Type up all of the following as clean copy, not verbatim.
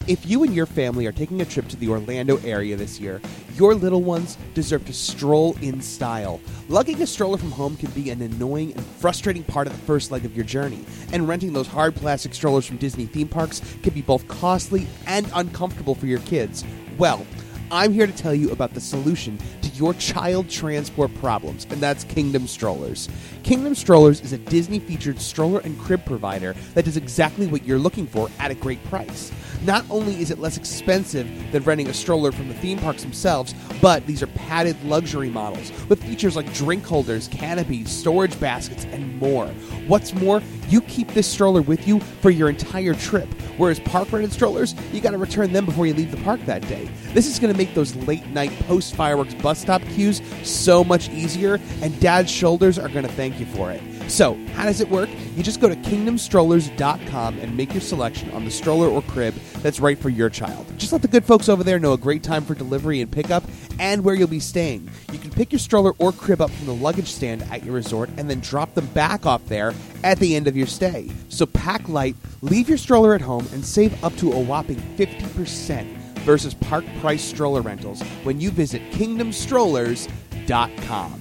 If you and your family are taking a trip to the Orlando area this year, your little ones deserve to stroll in style. Lugging a stroller from home can be an annoying and frustrating part of the first leg of your journey, and renting those hard plastic strollers from Disney theme parks can be both costly and uncomfortable for your kids. Well, I'm here to tell you about the solution to your child transport problems, and that's Kingdom Strollers. Kingdom Strollers is a Disney-featured stroller and crib provider that does exactly what you're looking for at a great price. Not only is it less expensive than renting a stroller from the theme parks themselves, but these are padded luxury models with features like drink holders, canopies, storage baskets, and more. What's more, you keep this stroller with you for your entire trip, whereas park-rented strollers, you gotta return them before you leave the park that day. This is gonna make those late-night post-fireworks bus stop queues so much easier, and Dad's shoulders are gonna thank you for it. So, how does it work? You just go to kingdomstrollers.com and make your selection on the stroller or crib that's right for your child. Just let the good folks over there know a great time for delivery and pickup and where you'll be staying. You can pick your stroller or crib up from the luggage stand at your resort and then drop them back off there at the end of your stay. So pack light, leave your stroller at home, and save up to a whopping 50% versus park price stroller rentals when you visit kingdomstrollers.com.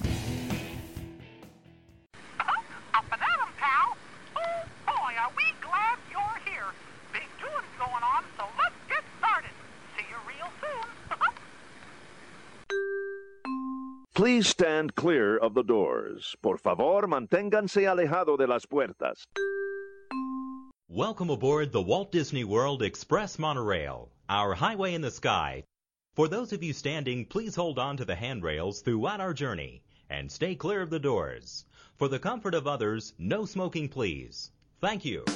Please stand clear of the doors. Por favor, manténganse alejado de las puertas. Welcome aboard the Walt Disney World Express Monorail, our highway in the sky. For those of you standing, please hold on to the handrails throughout our journey and stay clear of the doors. For the comfort of others, no smoking, please. Thank you.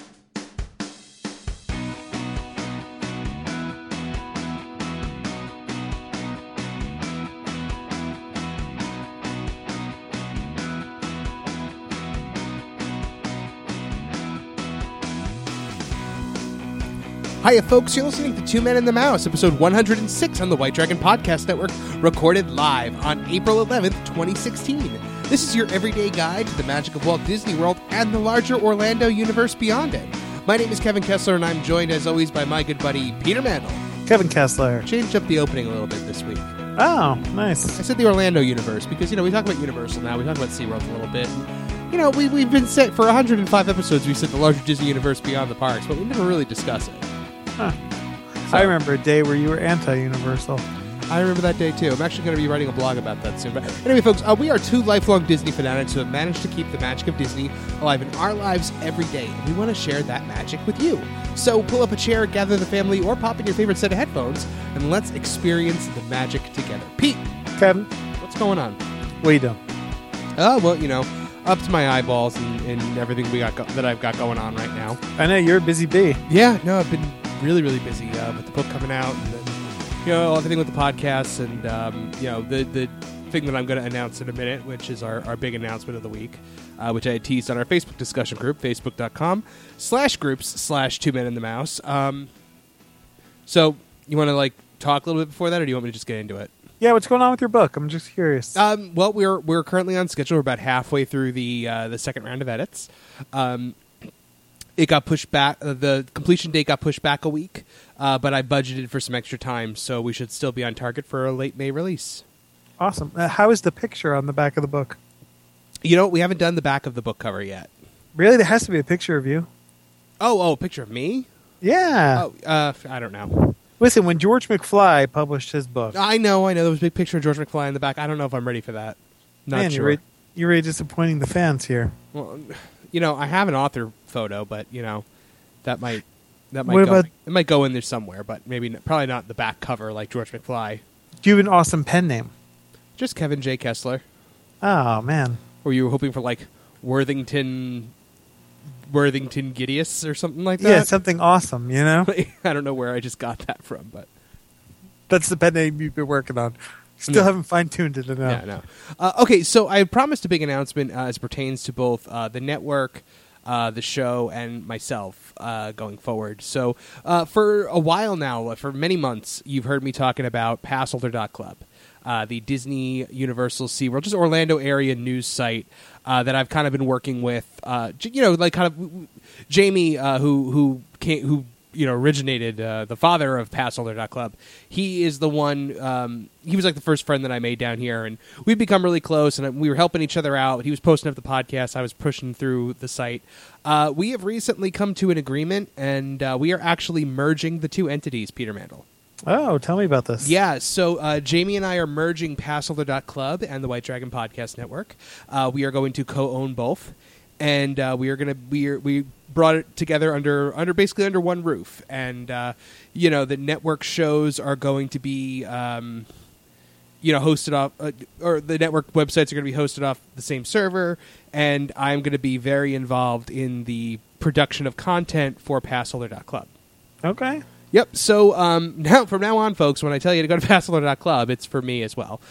Hiya, folks. You're listening to Two Men and the Mouse, episode 106 on the White Dragon Podcast Network, recorded live on April 11th, 2016. This is your everyday guide to the magic of Walt Disney World and the larger Orlando universe beyond it. My name is Kevin Kessler, and I'm joined, as always, by my good buddy, Peter Mandel. Kevin Kessler. Changed up the opening a little bit this week. Oh, nice. I said the Orlando universe because, we talk about Universal now. We talk about SeaWorld a little bit. And, we've been set for 105 episodes. We said the larger Disney universe beyond the parks, but we never really discuss it. Huh. I remember a day where you were anti-Universal. I remember that day, too. I'm actually going to be writing a blog about that soon. But anyway, folks, we are two lifelong Disney fanatics who have managed to keep the magic of Disney alive in our lives every day, and we want to share that magic with you. So pull up a chair, gather the family, or pop in your favorite set of headphones, and let's experience the magic together. Pete! Kevin? What's going on? What are you doing? Oh, well, up to my eyeballs and everything we got that I've got going on right now. I know, you're a busy bee. Yeah, no, I've been really, really busy with the book coming out, and then, everything with the podcasts, and the thing that I'm going to announce in a minute, which is our big announcement of the week, which I had teased on our Facebook discussion group, facebook.com/groups/Two Men and the Mouse. So you want to talk a little bit before that, or do you want me to just get into it? Yeah, what's going on with your book? I'm just curious. Well, we're currently on schedule. We're about halfway through the second round of edits. It got pushed back. The completion date got pushed back a week, but I budgeted for some extra time, so we should still be on target for a late May release. Awesome. How is the picture on the back of the book? We haven't done the back of the book cover yet. Really? There has to be a picture of you. Oh, a picture of me? Yeah. Oh, I don't know. Listen, when George McFly published his book... I know. There was a big picture of George McFly in the back. I don't know if I'm ready for that. Not sure. You're really disappointing the fans here. Well, I have an author photo, but that might it might go in there somewhere, but probably not the back cover like George McFly. Do you have an awesome pen name? Just Kevin J. Kessler. Oh man! Or you were hoping for Worthington Gideus or something like that? Yeah, something awesome. I don't know where I just got that from, but that's the pen name you've been working on. Still haven't fine-tuned it enough. Yeah, no. Okay, so I promised a big announcement as pertains to both the network, the show, and myself going forward. So for a while now, for many months, you've heard me talking about Passholder.club, the Disney, Universal, SeaWorld, just Orlando area news site that I've kind of been working with. Jamie, who originated, the father of Passholder.club. He is the one. He was like the first friend that I made down here, and we've become really close. And we were helping each other out. He was posting up the podcast. I was pushing through the site. We have recently come to an agreement, and we are actually merging the two entities. Peter Mandel. Oh, tell me about this. Yeah, so Jamie and I are merging Passholder.club and the White Dragon Podcast Network. We are going to co-own both, and we brought it together under basically under one roof. And the network shows are going to be hosted off, or the network websites are going to be hosted off the same server, and I'm going to be very involved in the production of content for Passholder.club. Okay. Yep. So from now on, folks, when I tell you to go to Passholder.club, it's for me as well.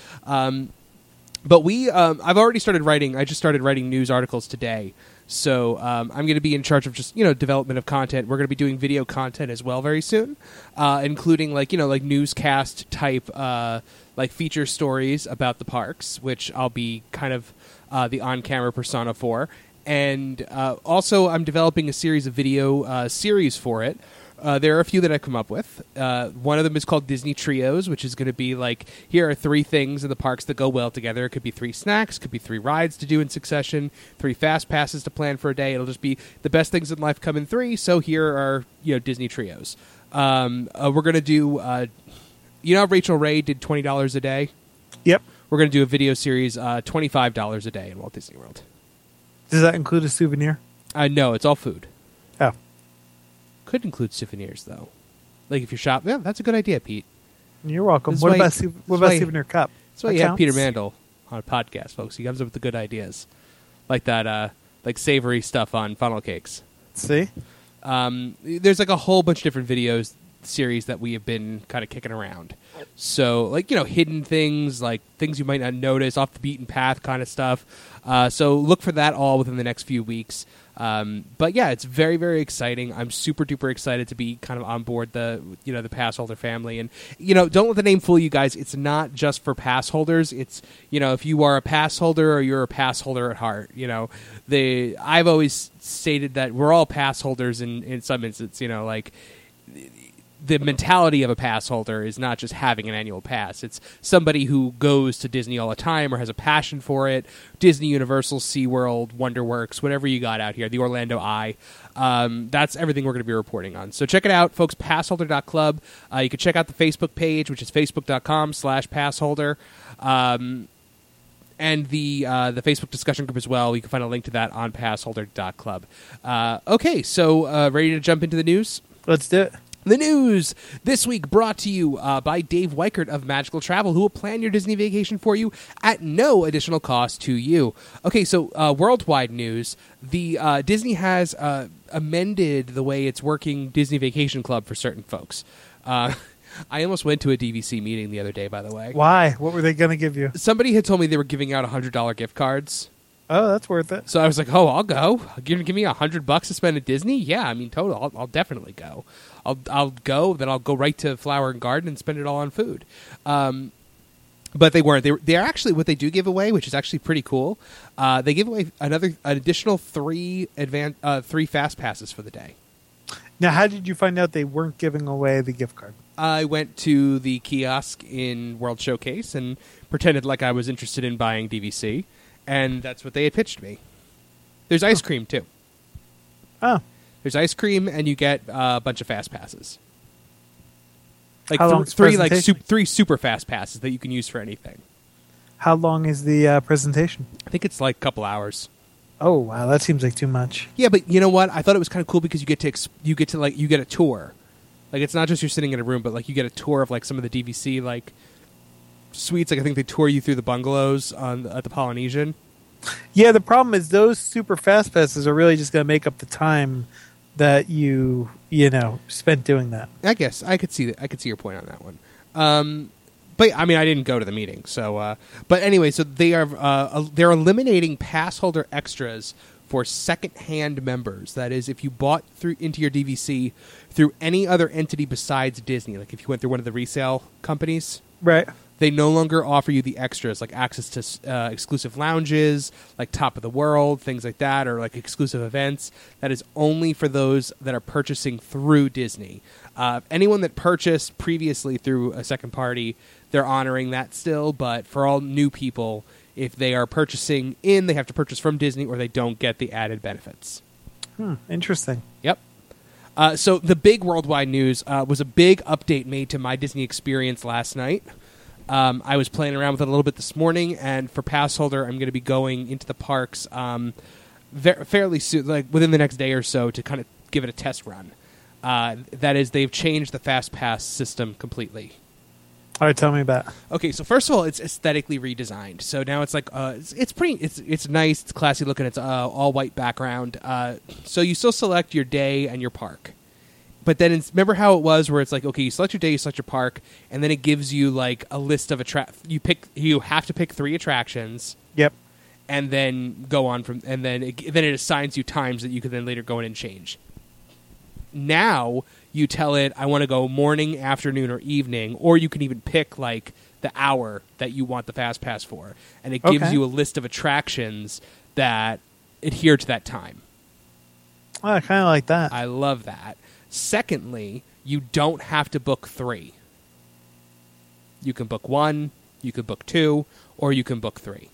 But I've already started writing. I just started writing news articles today. So I'm going to be in charge of just development of content. We're going to be doing video content as well very soon, including like newscast type feature stories about the parks, which I'll be kind of the on-camera persona for. And also, I'm developing a series of video series for it. There are a few that I've come up with. One of them is called Disney Trios, which is going to be like, here are 3 things in the parks that go well together. It could be 3 snacks, could be 3 rides to do in succession, 3 fast passes to plan for a day. It'll just be the best things in life come in 3. So here are Disney Trios. We're going to do, how Rachel Ray did $20 a day? Yep. We're going to do a video series, $25 a day in Walt Disney World. Does that include a souvenir? No, it's all food. Oh. Could include souvenirs, though. Like if you're shopping. Yeah, that's a good idea, Pete. You're welcome. This What way- about this souvenir cup? That's why That you have counts? Peter Mandel on a podcast, folks. He comes up with the good ideas. Like that, like savory stuff on funnel cakes. See? There's like a whole bunch of different videos series that we have been kind of kicking around. So, like, hidden things, like things you might not notice, off the beaten path kind of stuff. So look for that all within the next few weeks. But yeah, it's very, very exciting. I'm super duper excited to be kind of on board the pass holder family. And, don't let the name fool you guys. It's not just for pass holders. It's, if you are a pass holder or you're a pass holder at heart, I've always stated that we're all pass holders in some instances, like the mentality of a pass holder is not just having an annual pass. It's somebody who goes to Disney all the time or has a passion for it. Disney, Universal, SeaWorld, WonderWorks, whatever you got out here, the Orlando Eye. That's everything we're going to be reporting on. So check it out, folks, passholder.club. You can check out the Facebook page, which is facebook.com/passholder. And the Facebook discussion group as well. You can find a link to that on passholder.club. Okay, so ready to jump into the news? Let's do it. The news this week brought to you by Dave Weichert of Magical Travel, who will plan your Disney vacation for you at no additional cost to you. Okay, so worldwide news. The Disney has amended the way it's working Disney Vacation Club for certain folks. I almost went to a DVC meeting the other day, by the way. Why? What were they going to give you? Somebody had told me they were giving out $100 gift cards. Oh, that's worth it. So I was like, "Oh, I'll go. Give me $100 to spend at Disney? Yeah, I mean, total. I'll definitely go. I'll go. Then I'll go right to Flower and Garden and spend it all on food." But they weren't. They're actually what they do give away, which is actually pretty cool. They give away an additional 3 fast passes for the day. Now, how did you find out they weren't giving away the gift card? I went to the kiosk in World Showcase and pretended like I was interested in buying DVC. And that's what they had pitched me. There's ice cream, too. Oh. There's ice cream, and you get a bunch of fast passes. Like How long's the 3 presentation? 3 super fast passes that you can use for anything. How long is the presentation? I think it's like a couple hours. Oh, wow. That seems like too much. Yeah, but you know what? I thought it was kind of cool because you get a tour. Like, it's not just you're sitting in a room, but like you get a tour of like some of the DVC like suites. Like I think they tour you through the bungalows at the Polynesian. Yeah, the problem is those super fast passes are really just going to make up the time that you spent doing that. I guess I could see your point on that one. But I mean, I didn't go to the meeting, so. But anyway, so they're eliminating pass holder extras for second-hand members. That is, if you bought into your DVC through any other entity besides Disney, like if you went through one of the resale companies. Right. They no longer offer you the extras like access to exclusive lounges, like Top of the World, things like that, or like exclusive events. That is only for those that are purchasing through Disney. Anyone that purchased previously through a second party, they're honoring that still. But for all new people, if they are purchasing they have to purchase from Disney or they don't get the added benefits. Interesting. Yep. So the big worldwide news was a big update made to My Disney Experience last night. I was playing around with it a little bit this morning, and for pass holder, I'm going to be going into the parks fairly soon, like within the next day or so, to kind of give it a test run. That is, they've changed the Fast Pass system completely. All right, tell me about it. Okay, so first of all, it's aesthetically redesigned. So now it's like it's nice, it's classy looking. It's all white background. So you still select your day and your park. But then remember how it was where it's like, okay, you select your day, you select your park, and then it gives you like a list of you have to pick 3 attractions. Yep. And then go on and then it assigns you times that you can then later go in and change. Now you tell it, I want to go morning, afternoon, or evening, or you can even pick like the hour that you want the Fast Pass for, and it gives you a list of attractions that adhere to that time. Oh, I kind of like that. I love that. Secondly, you don't have to book 3. You can book 1, you can book 2, or you can book 3.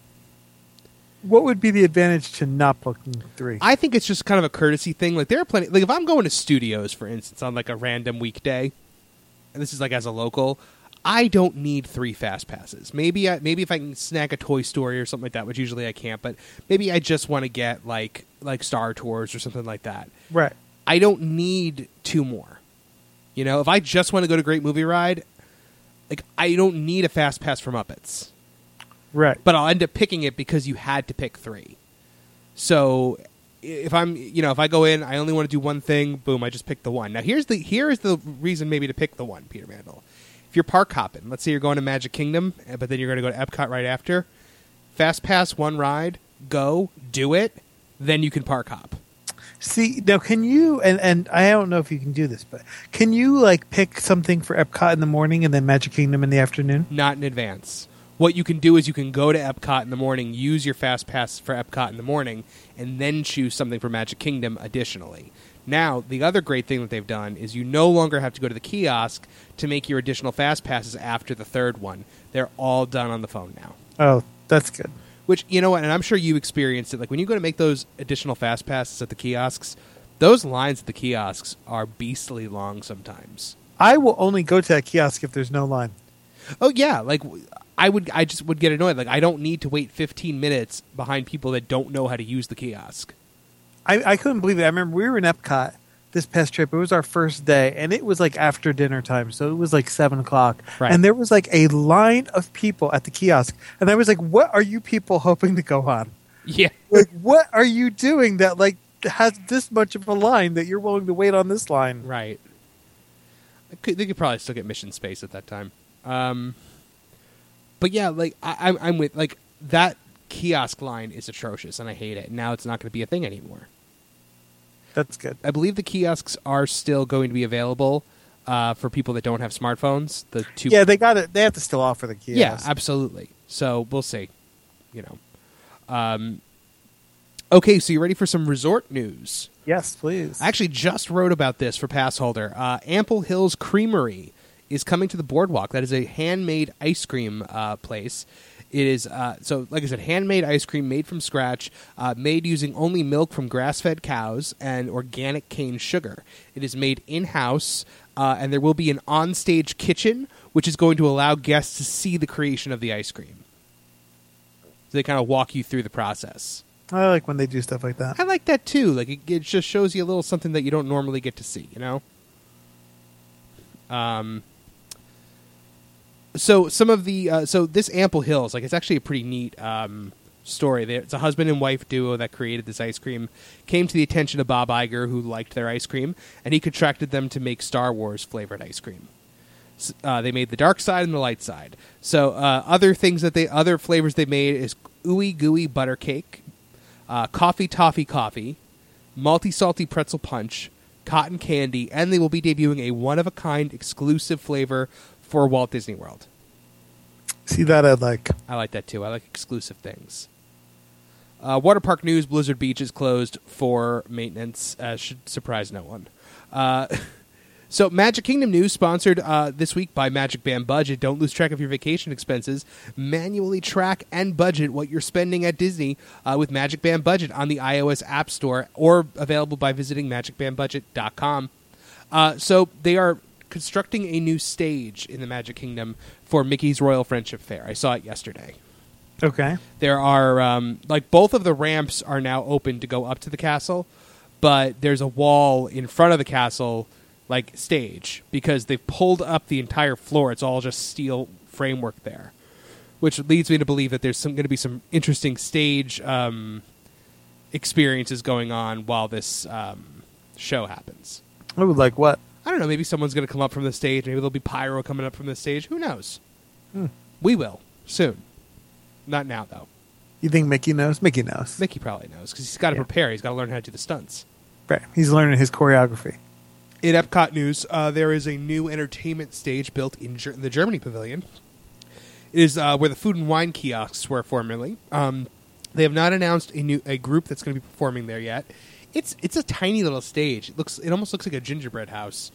What would be the advantage to not booking 3? I think it's just kind of a courtesy thing. Like, there are plenty. Like, if I'm going to studios, for instance, on like a random weekday, and this is like as a local, I don't need 3 Fast Passes. Maybe if I can snag a Toy Story or something like that, which usually I can't, but maybe I just want to get like Star Tours or something like that. Right. I don't need 2 more. You know, if I just want to go to Great Movie Ride, like I don't need a Fast Pass for Muppets. Right. But I'll end up picking it because you had to pick 3. So if I go in, I only want to do one thing, boom, I just pick the one. Now here is the reason maybe to pick the one, Peter Mandel. If you're park hopping, let's say you're going to Magic Kingdom, but then you're going to go to Epcot right after, Fast Pass 1 ride, go, do it, then you can park hop. See, now can you, and I don't know if you can do this, but can you like pick something for Epcot in the morning and then Magic Kingdom in the afternoon? Not in advance. What you can do is you can go to Epcot in the morning, use your Fast Pass for Epcot in the morning, and then choose something for Magic Kingdom additionally. Now, the other great thing that they've done is you no longer have to go to the kiosk to make your additional Fast Passes after the 3rd one. They're all done on the phone now. Oh, that's good. Which, you know what, and I'm sure you experienced it. Like, when you go to make those additional Fast Passes at the kiosks, those lines at the kiosks are beastly long sometimes. I will only go to that kiosk if there's no line. Oh, yeah. Like, I just would get annoyed. Like, I don't need to wait 15 minutes behind people that don't know how to use the kiosk. I couldn't believe it. I remember we were in Epcot this past trip. It was our first day, and it was like after dinner time, so it was like 7 o'clock. Right. And there was like a line of people at the kiosk, and I was like, what are you people hoping to go on? Yeah. Like, what are you doing that like has this much of a line that you're willing to wait on this line? Right. They could probably still get Mission Space at that time. But yeah, like I'm with like that kiosk line is atrocious, and I hate it. Now it's not going to be a thing anymore. That's good. I believe the kiosks are still going to be available for people that don't have smartphones. Yeah, they got it. They have to still offer the kiosks. Yeah, absolutely. So we'll see. You know. Okay, so you ready for some resort news? Yes, please. I actually just wrote about this for Pass Holder. Ample Hills Creamery is coming to the boardwalk. That is a handmade ice cream place. It is, so like I said, handmade ice cream made from scratch, made using only milk from grass-fed cows and organic cane sugar. It is made in-house, and there will be an on-stage kitchen, which is going to allow guests to see the creation of the ice cream. So they kind of walk you through the process. I like when they do stuff like that. I like that, too. Like it just shows you a little something that you don't normally get to see, you know? So some of the so this Ample Hills, like it's actually a pretty neat story. It's a husband and wife duo that created this ice cream. Came to the attention of Bob Iger, who liked their ice cream, and he contracted them to make Star Wars flavored ice cream. They made the dark side and the light side. So other flavors they made is ooey gooey butter cake, coffee toffee coffee, malty salty pretzel punch, cotton candy, and they will be debuting a one of a kind exclusive flavor for Walt Disney World. See, that I'd like. I like that too. I like exclusive things. Water park news: Blizzard Beach is closed for maintenance. Should surprise no one. So Magic Kingdom news, sponsored this week by Magic Band Budget. Don't lose track of your vacation expenses. Manually track and budget what you're spending at Disney with Magic Band Budget on the iOS App Store, or available by visiting magicbandbudget.com. So they are constructing a new stage in the Magic Kingdom for Mickey's Royal Friendship Fair. I saw it yesterday. Okay. There are, both of the ramps are now open to go up to the castle, but there's a wall in front of the castle, stage, because they've pulled up the entire floor. It's all just steel framework there, which leads me to believe that there's going to be some interesting stage experiences going on while this show happens. I would like what? I don't know. Maybe someone's going to come up from the stage. Maybe there'll be pyro coming up from the stage. Who knows? We will soon. Not now, though. You think Mickey knows? Mickey knows. Mickey probably knows because he's got to prepare. He's got to learn how to do the stunts. Right. He's learning his choreography. In Epcot news, there is a new entertainment stage built in the Germany Pavilion. It is where the food and wine kiosks were formerly. They have not announced a group that's going to be performing there yet. It's a tiny little stage. It almost looks like a gingerbread house.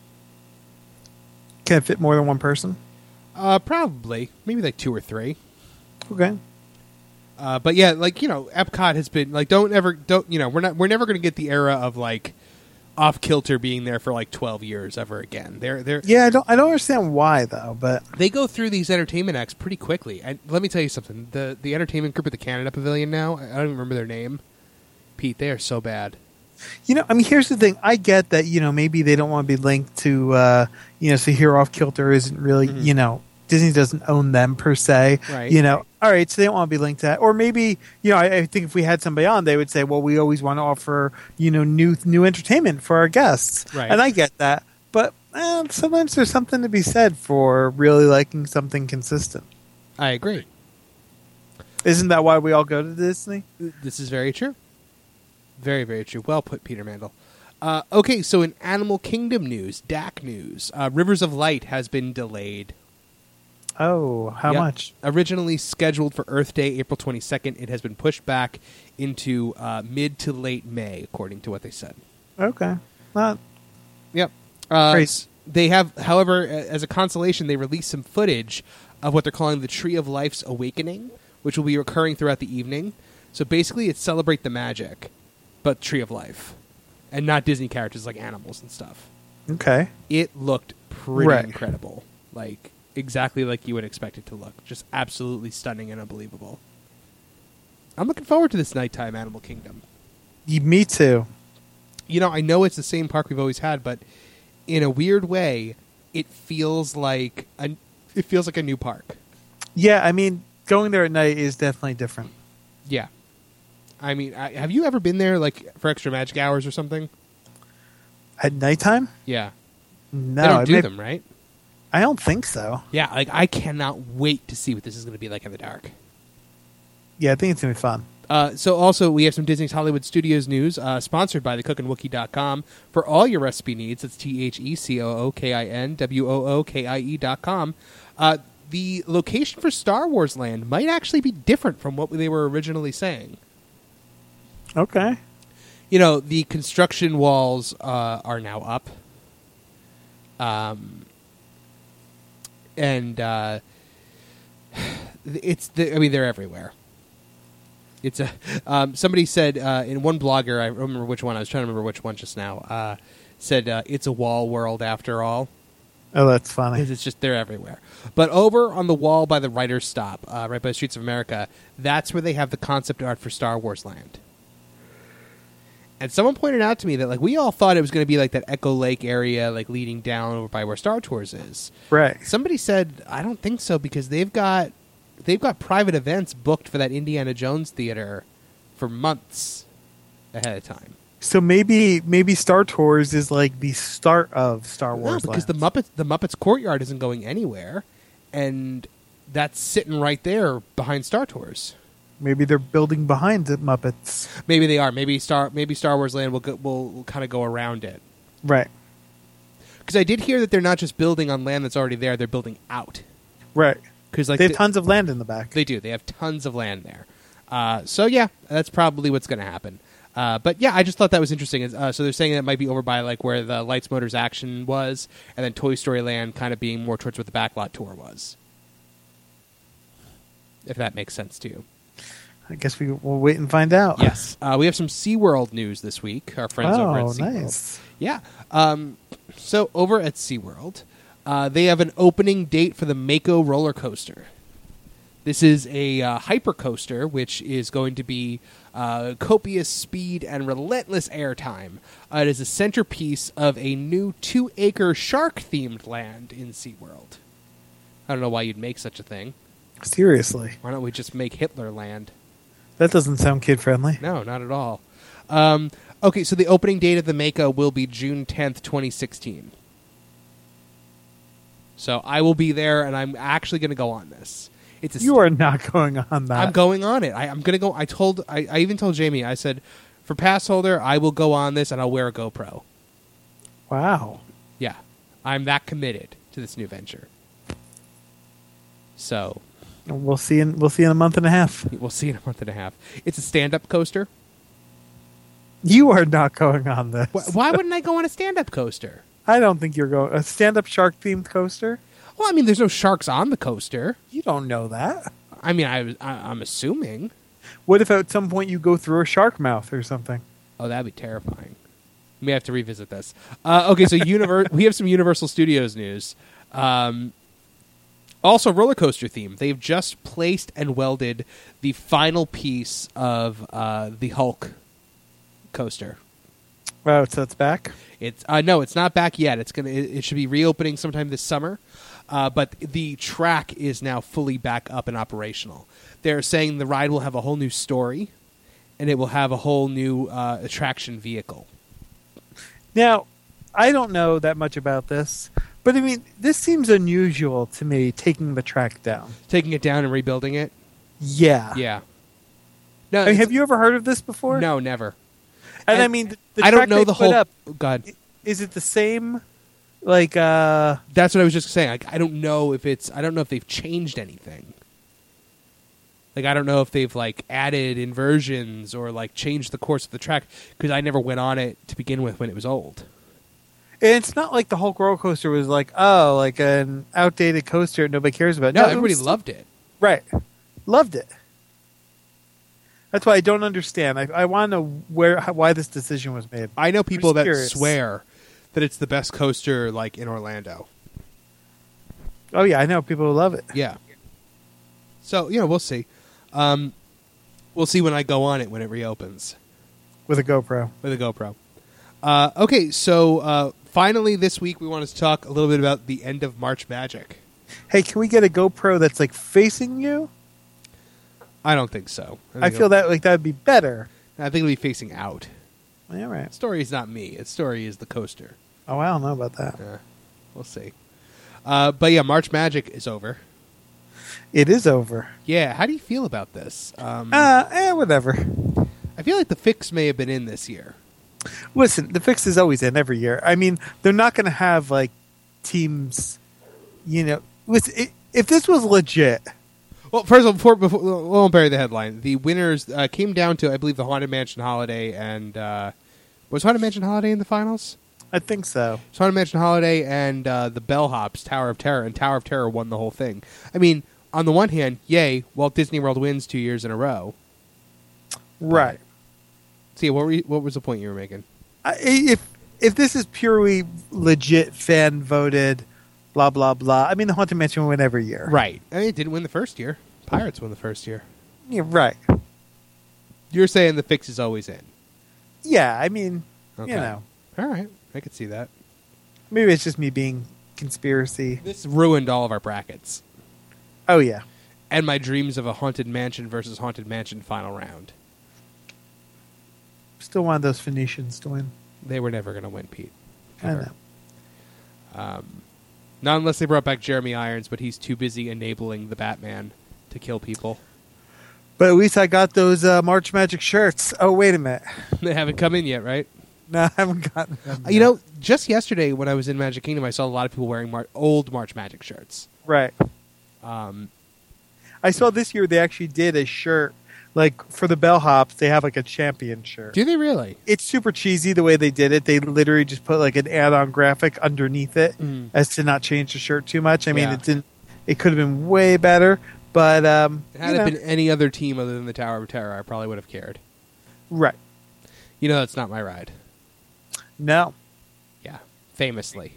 Can it fit more than one person? Probably. Maybe 2 or 3. Okay. But yeah, Epcot has been we're never going to get the era of Off Kilter being there for 12 years ever again. They're Yeah, I don't understand why though, but they go through these entertainment acts pretty quickly. And let me tell you something: the entertainment group at the Canada Pavilion now, I don't even remember their name. Pete, they are so bad. Here's the thing. I get that, maybe they don't want to be linked to, so here Off Kilter isn't really, Disney doesn't own them per se. Right. All right, so they don't want to be linked to that. Or maybe, I think if we had somebody on, they would say, well, we always want to offer, new entertainment for our guests. Right. And I get that. But sometimes there's something to be said for really liking something consistent. I agree. Isn't that why we all go to Disney? This is very true. Very, very true. Well put, Peter Mandel. Okay, so in Animal Kingdom news, DAC news, Rivers of Light has been delayed. Oh, how much? Originally scheduled for Earth Day, April 22nd, it has been pushed back into mid to late May, according to what they said. Okay. Not Yep. crazy. They have, however, as a consolation, they released some footage of what they're calling the Tree of Life's Awakening, which will be recurring throughout the evening. So basically, it's Celebrate the Magic, but Tree of Life, and not Disney characters like animals and stuff. Okay. It looked pretty Right. incredible. Exactly like you would expect it to look. Just absolutely stunning and unbelievable. I'm looking forward to this nighttime Animal Kingdom. Me too. I know it's the same park we've always had, but in a weird way, it feels like a new park. Yeah, I mean, going there at night is definitely different. Yeah. I mean, have you ever been there for extra magic hours or something? At nighttime? Yeah. No. They don't do them, right? I don't think so. Yeah, I cannot wait to see what this is going to be like in the dark. Yeah, I think it's going to be fun. So also, we have some Disney's Hollywood Studios news, sponsored by thecookandwookie.com. For all your recipe needs, it's TheCookandWookie.com. The location for Star Wars Land might actually be different from what they were originally saying. Okay. The construction walls are now up. And they're everywhere. It's somebody said in one blogger, I remember which one, I was trying to remember which one just now, said it's a wall world after all. Oh, that's funny. Because it's just, they're everywhere. But over on the wall by the Writer's Stop, right by the Streets of America, that's where they have the concept art for Star Wars Land. And someone pointed out to me that we all thought it was going to be that Echo Lake area, leading down over by where Star Tours is. Right. Somebody said, I don't think so, because they've got private events booked for that Indiana Jones theater for months ahead of time. So maybe Star Tours is the start of Star Wars. No, because the Muppets Courtyard isn't going anywhere, and that's sitting right there behind Star Tours. Maybe they're building behind the Muppets. Maybe they are. Maybe Star Wars Land will kind of go around it. Right. Because I did hear that they're not just building on land that's already there; they're building out. Right. because like they have tons of land in the back. They do. They have tons of land there. So yeah, that's probably what's going to happen. But yeah, I just thought that was interesting. So they're saying that it might be over by like where the Lights Motors Action was, and then Toy Story Land kind of being more towards what the Backlot Tour was. If that makes sense to you. I guess we'll wait and find out. Yes. We have some SeaWorld news this week. Our friends over at SeaWorld. Nice. Yeah. So over at SeaWorld, they have an opening date for the Mako roller coaster. This is a hyper coaster, which is going to be copious speed and relentless airtime. It is a centerpiece of a new 2-acre shark-themed land in SeaWorld. I don't know why you'd make such a thing. Seriously. Why don't we just make Hitler Land? That doesn't sound kid-friendly. No, not at all. Okay, so the opening date of the Mako will be June 10th, 2016. So I will be there, and I'm actually going to go on this. You are not going on that. I'm going on it. I'm going to go. I even told Jamie, I said, for pass holder, I will go on this, and I'll wear a GoPro. Wow. Yeah. I'm that committed to this new venture. So... We'll see in a month and a half. We'll see in a month and a half. It's a stand-up coaster. You are not going on this. Why wouldn't I go on a stand-up coaster? I don't think you're going. A stand-up shark-themed coaster? Well, I mean, there's no sharks on the coaster. You don't know that. I mean, I'm assuming. What if at some point you go through a shark mouth or something? Oh, that'd be terrifying. We may have to revisit this. Okay, so we have some Universal Studios news. Also, roller coaster theme. They've just placed and welded the final piece of the Hulk coaster. Wow, so it's back? No, it's not back yet. It should be reopening sometime this summer. But the track is now fully back up and operational. They're saying the ride will have a whole new story, and it will have a whole new attraction vehicle. Now, I don't know that much about this. But, I mean, this seems unusual to me, taking the track down. Taking it down and rebuilding it? Yeah. Yeah. No, I mean, have you ever heard of this before? No, never. And I mean, the I track don't know the whole... up, God. Is it the same? Like, That's what I was just saying. Like, I don't know if they've changed anything. Like, I don't know if they've, like, added inversions or, like, changed the course of the track, because I never went on it to begin with when it was old. And it's not like the Hulk roller coaster was like, oh, like an outdated coaster nobody cares about. No, everybody loved it. Right. Loved it. That's why I don't understand. I want to know why this decision was made. I know people that swear that it's the best coaster, like, in Orlando. Oh, yeah, I know people who love it. Yeah. So, we'll see. We'll see when I go on it when it reopens. With a GoPro. Okay, so finally this week we want to talk a little bit about the end of March Magic. Hey, can we get a GoPro that's like facing you? I don't think so. I feel that would be better. I think it'll be facing out. Yeah, right. Story is not me. Its story is the coaster. Oh, I don't know about that. We'll see. But yeah, March Magic is over. It is over. Yeah, how do you feel about this? Whatever. I feel like the fix may have been in this year. Listen, the fix is always in every year. I mean, they're not going to have, like, teams, Listen, if this was legit... Well, first of all, before we won't bury the headline. The winners came down to, I believe, the Haunted Mansion Holiday and... was Haunted Mansion Holiday in the finals? I think so. It's Haunted Mansion Holiday and the Bellhops Tower of Terror, and Tower of Terror won the whole thing. I mean, on the one hand, yay, Walt Disney World wins 2 years in a row. Right. See, what was the point you were making? If this is purely legit fan voted, blah blah blah. I mean, the Haunted Mansion will win every year, right? I mean, it didn't win the first year. Pirates won the first year. Yeah, right. You're saying the fix is always in. Yeah, I mean, Okay. All right, I could see that. Maybe it's just me being conspiracy. This ruined all of our brackets. Oh yeah, and my dreams of a Haunted Mansion versus Haunted Mansion final round. Still want those Phoenicians to win. They were never going to win, Pete. Ever. I know. Not unless they brought back Jeremy Irons, but he's too busy enabling the Batman to kill people. But at least I got those March Magic shirts. Oh, wait a minute. They haven't come in yet, right? No, I haven't gotten them yet. You know, just yesterday when I was in Magic Kingdom, I saw a lot of people wearing old March Magic shirts. Right. I saw this year they actually did a shirt. Like, for the bellhops, they have, like, a champion shirt. Do they really? It's super cheesy the way they did it. They literally just put, like, an add-on graphic underneath it as to not change the shirt too much. I mean, it could have been way better, but... had it been any other team other than the Tower of Terror, I probably would have cared. Right. You know that's not my ride. No. Yeah, famously.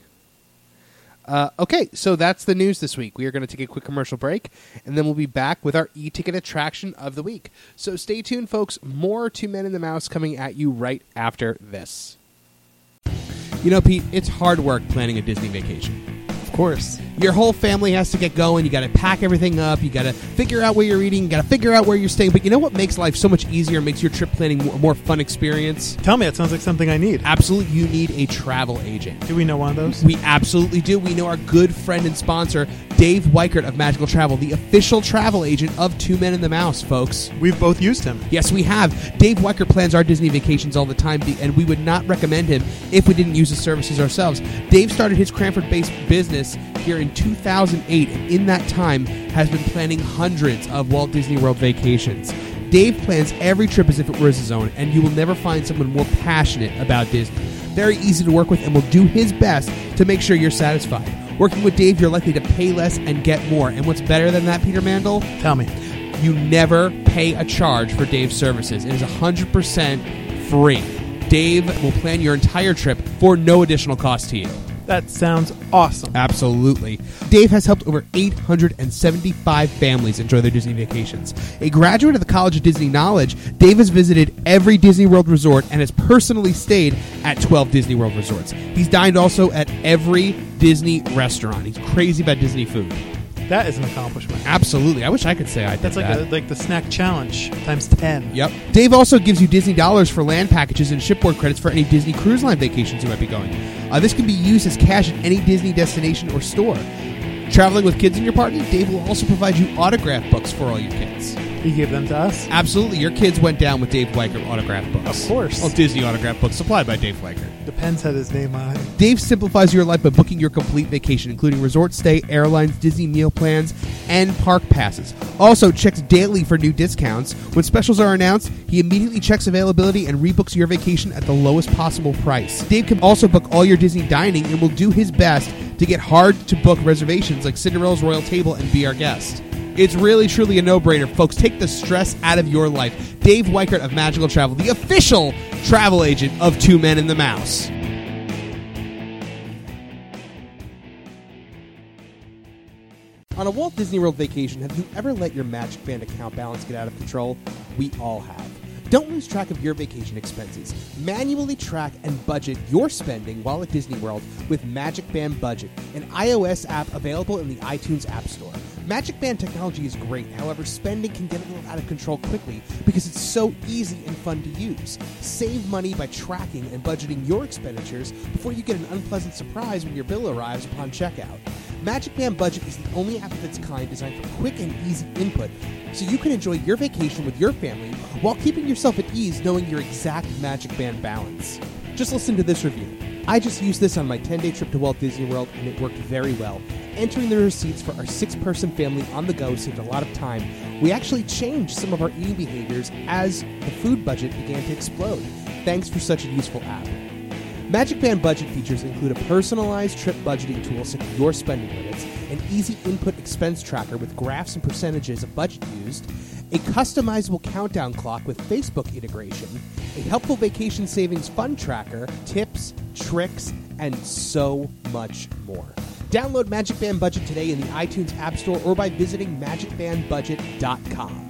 Okay, so that's the news this week. We are going to take a quick commercial break, and then we'll be back with our e-ticket attraction of the week. So stay tuned, folks. More Two Men and the Mouse coming at you right after this. You know, Pete, it's hard work planning a Disney vacation. Of course. Your whole family has to get going. You got to pack everything up. You got to figure out where you're eating. You got to figure out where you're staying. But you know what makes life so much easier, makes your trip planning a more fun experience? Tell me, it sounds like something I need. Absolutely, you need a travel agent. Do we know one of those? We absolutely do. We know our good friend and sponsor, Dave Weichert of Magical Travel, the official travel agent of Two Men and the Mouse, folks. We've both used him. Yes, we have. Dave Weichert plans our Disney vacations all the time, and we would not recommend him if we didn't use his services ourselves. Dave started his Cranford-based business here in 2008, and in that time has been planning hundreds of Walt Disney World vacations. Dave plans every trip as if it were his own, and you will never find someone more passionate about Disney. Very easy to work with, and will do his best to make sure you're satisfied. Working with Dave, you're likely to pay less and get more. And what's better than that, Peter Mandel? Tell me. You never pay a charge for Dave's services. It is 100% free. Dave will plan your entire trip for no additional cost to you. That sounds awesome. Absolutely. Dave has helped over 875 families enjoy their Disney vacations. A graduate of the College of Disney Knowledge, Dave has visited every Disney World resort and has personally stayed at 12 Disney World resorts. He's dined also at every Disney restaurant. He's crazy about Disney food. That is an accomplishment. Absolutely. I wish I could say I did That's like that. like the snack challenge times 10. Yep. Dave also gives you Disney dollars for land packages and shipboard credits for any Disney Cruise Line vacations you might be going. This can be used as cash at any Disney destination or store. Traveling with kids in your party, Dave will also provide you autograph books for all your kids. He gave them to us? Absolutely. Your kids went down with Dave Weichert autograph books. Of course. Well, Disney autograph books supplied by Dave Weichert. The Pens had his name on it. Dave simplifies your life by booking your complete vacation, including resort stay, airlines, Disney meal plans, and park passes. Also, checks daily for new discounts. When specials are announced, he immediately checks availability and rebooks your vacation at the lowest possible price. Dave can also book all your Disney dining and will do his best to get hard-to-book reservations like Cinderella's Royal Table and Be Our Guest. It's really, truly a no-brainer, folks. Take the stress out of your life. Dave Weichert of Magical Travel, the official travel agent of Two Men and the Mouse. On a Walt Disney World vacation, have you ever let your Magic Band account balance get out of control? We all have. Don't lose track of your vacation expenses. Manually track and budget your spending while at Disney World with Magic Band Budget, an iOS app available in the iTunes App Store. Magic Band technology is great, however, spending can get a little out of control quickly because it's so easy and fun to use. Save money by tracking and budgeting your expenditures before you get an unpleasant surprise when your bill arrives upon checkout. Magic Band Budget is the only app of its kind designed for quick and easy input, so you can enjoy your vacation with your family while keeping yourself at ease knowing your exact Magic Band balance. Just listen to this review. I just used this on my 10-day trip to Walt Disney World, and it worked very well. Entering the receipts for our 6-person family on the go saved a lot of time. We actually changed some of our eating behaviors as the food budget began to explode. Thanks for such a useful app. Magic Band Budget features include a personalized trip budgeting tool set to your spending limits, an easy input expense tracker with graphs and percentages of budget used, a customizable countdown clock with Facebook integration, a helpful vacation savings fund tracker, tips, tricks, and so much more. Download Magic Band Budget today in the iTunes App Store or by visiting magicbandbudget.com.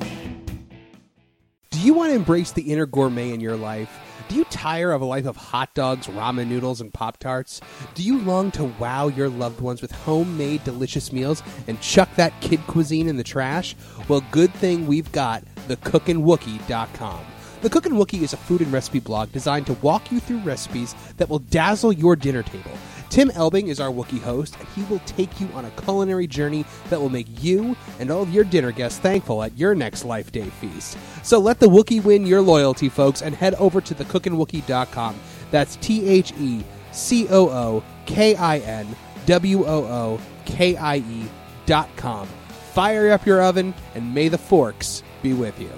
Do you want to embrace the inner gourmet in your life? Do you tire of a life of hot dogs, ramen noodles, and Pop-Tarts? Do you long to wow your loved ones with homemade delicious meals and chuck that kid cuisine in the trash? Well, good thing we've got thecookandwookie.com. The Cook and Wookie is a food and recipe blog designed to walk you through recipes that will dazzle your dinner table. Tim Elbing is our Wookiee host, and he will take you on a culinary journey that will make you and all of your dinner guests thankful at your next Life Day feast. So let the Wookiee win your loyalty, folks, and head over to thecookandwookie.com. That's TheCookOOKINWOOKIE.com fire up your oven, and may the forks be with you.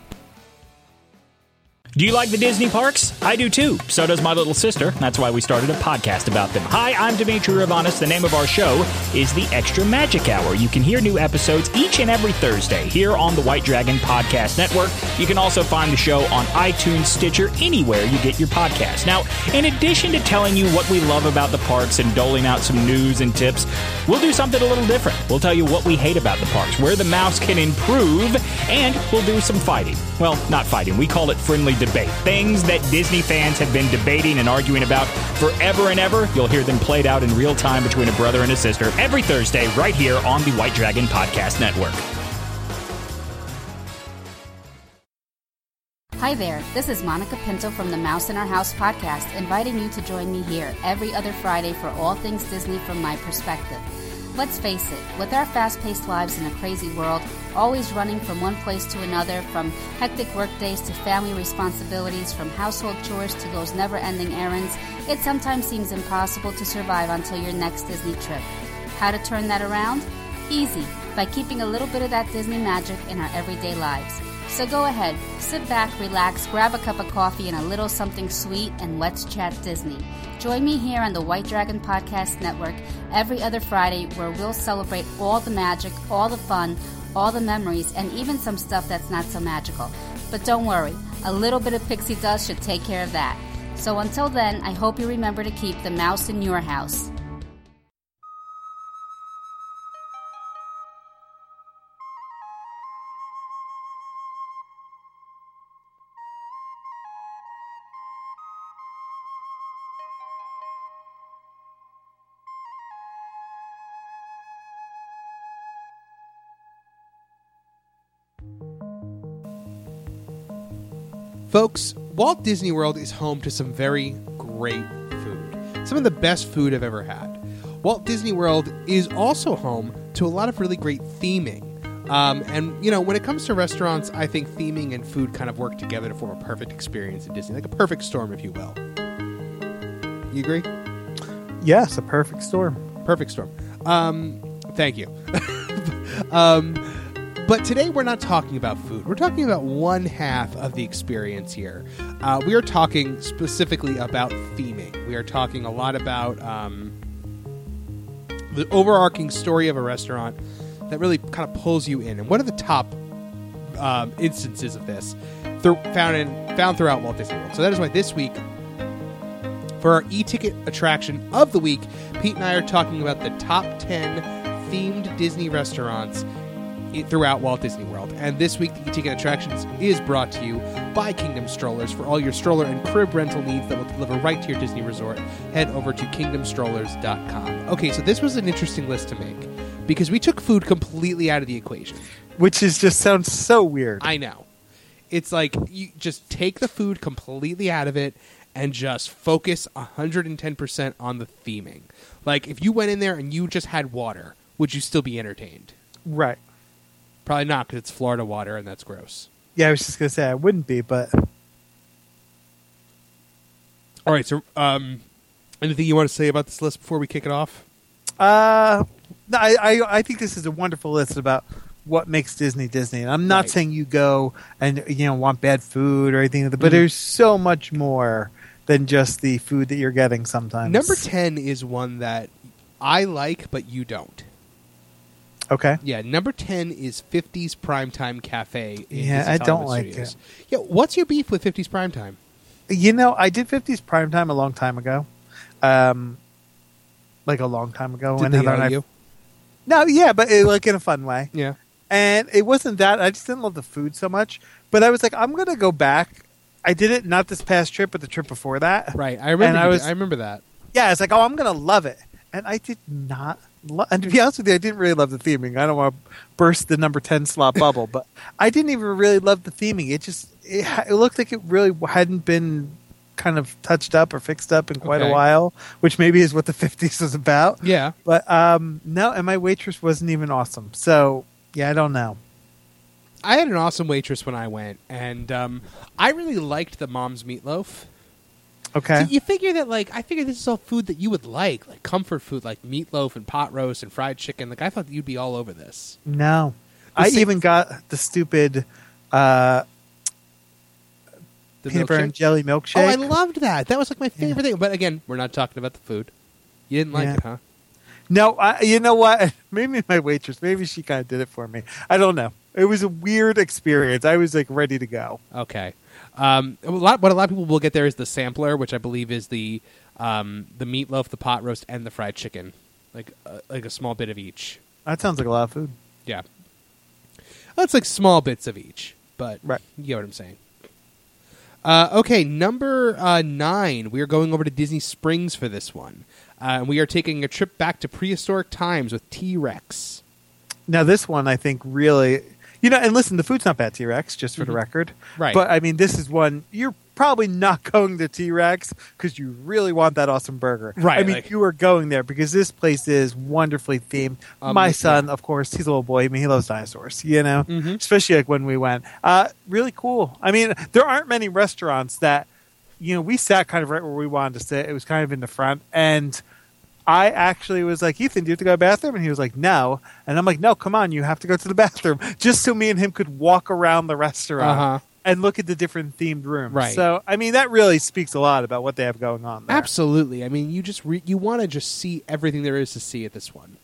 Do you like the Disney parks? I do too. So does my little sister. That's why we started a podcast about them. Hi, I'm Dimitri Ravanos. The name of our show is The Extra Magic Hour. You can hear new episodes each and every Thursday here on the White Dragon Podcast Network. You can also find the show on iTunes, Stitcher, anywhere you get your podcast. Now, in addition to telling you what we love about the parks and doling out some news and tips, we'll do something a little different. We'll tell you what we hate about the parks, where the mouse can improve, and we'll do some fighting. Well, not fighting. We call it friendly debate. Things that Disney fans have been debating and arguing about forever and ever. You'll hear them played out in real time between a brother and a sister every Thursday right here on the White Dragon Podcast Network. Hi there, this is Monica Pinto from the Mouse in Our House podcast, inviting you to join me here every other Friday for all things Disney from my perspective. Let's face it, with our fast-paced lives in a crazy world, always running from one place to another, from hectic workdays to family responsibilities, from household chores to those never-ending errands, it sometimes seems impossible to survive until your next Disney trip. How to turn that around? Easy, by keeping a little bit of that Disney magic in our everyday lives. So go ahead, sit back, relax, grab a cup of coffee and a little something sweet, and let's chat Disney. Join me here on the White Dragon Podcast Network every other Friday, where we'll celebrate all the magic, all the fun, all the memories, and even some stuff that's not so magical. But don't worry, a little bit of pixie dust should take care of that. So until then, I hope you remember to keep the mouse in your house. Folks, Walt Disney World is home to some very great food. Some of the best food I've ever had. Walt Disney World is also home to a lot of really great theming. And, you know, when it comes to restaurants, I think theming and food kind of work together to form a perfect experience in Disney. Like a perfect storm, if you will. You agree? Yes, a perfect storm. Perfect storm. Thank you. But today we're not talking about food. We're talking about one half of the experience here. We are talking specifically about theming. We are talking a lot about the overarching story of a restaurant that really kind of pulls you in. And one of the top instances of this found throughout Walt Disney World. So that is why this week, for our e-ticket attraction of the week, Pete and I are talking about the top 10 themed Disney restaurants throughout Walt Disney World. And this week, the e-ticket attractions is brought to you by Kingdom Strollers. For all your stroller and crib rental needs that will deliver right to your Disney resort, head over to kingdomstrollers.com. Okay, so this was an interesting list to make because we took food completely out of the equation. Which is just sounds so weird. I know. It's like you just take the food completely out of it and just focus 110% on the theming. Like, if you went in there and you just had water, would you still be entertained? Right. Probably not, because it's Florida water, and that's gross. Yeah, I was just going to say I wouldn't be, but... All right, so anything you want to say about this list before we kick it off? No, I think this is a wonderful list about what makes Disney Disney. And I'm not saying you go and want bad food or anything, but there's so much more than just the food that you're getting sometimes. Number 10 is one that I like, but you don't. Okay. Yeah, number 10 is 50's Primetime Cafe. I don't like it. Yeah, what's your beef with 50's Primetime? I did 50's Primetime a long time ago. Like a long time ago. Did they owe you? No, yeah, but like in a fun way. Yeah. And it wasn't that. I just didn't love the food so much. But I was like, I'm going to go back. I did it not this past trip, but the trip before that. Right. I remember that. Yeah, it's like, I'm going to love it. And I did not. And to be honest with you, I didn't really love the theming. I don't want to burst the number 10 slot bubble, but I didn't even really love the theming. It looked like it really hadn't been kind of touched up or fixed up in quite a while, which maybe is what the 50s was about. Yeah. But no, and my waitress wasn't even awesome. So, yeah, I don't know. I had an awesome waitress when I went, and I really liked the Mom's Meatloaf. Okay. So you figure that, like, I figure this is all food that you would like comfort food, like meatloaf and pot roast and fried chicken. Like, I thought that you'd be all over this. No. I even got the stupid The peanut butter and milkshake? jelly milkshake. Oh, I loved that. That was like my favorite thing. But again, we're not talking about the food. You didn't like Yeah. it, huh? No, you know what? Maybe my waitress, maybe she kind of did it for me. I don't know. It was a weird experience. I was like ready to go. Okay. What a lot of people will get there is the sampler, which I believe is the meatloaf, the pot roast, and the fried chicken, like a small bit of each. That sounds like a lot of food. Yeah, that's like small bits of each, but Right. you get what I'm saying. Okay, number 9. We are going over to Disney Springs for this one. We are taking a trip back to prehistoric times with T-Rex. Now, this one I think really, and listen, the food's not bad, T-Rex, just for the record. Right. But I mean, this is one you're probably not going to T-Rex because you really want that awesome burger. Right, I mean, like- you are going there because this place is wonderfully themed. My son, of course, he's a little boy. I mean, he loves dinosaurs, especially like when we went. Really cool. I mean, there aren't many restaurants that, we sat kind of right where we wanted to sit. It was kind of in the front. And I actually was like, Ethan, do you have to go to the bathroom? And he was like, no. And I'm like, no, come on, you have to go to the bathroom. Just so me and him could walk around the restaurant and look at the different themed rooms. Right. So, I mean, that really speaks a lot about what they have going on there. Absolutely. I mean, you just you want to just see everything there is to see at this one.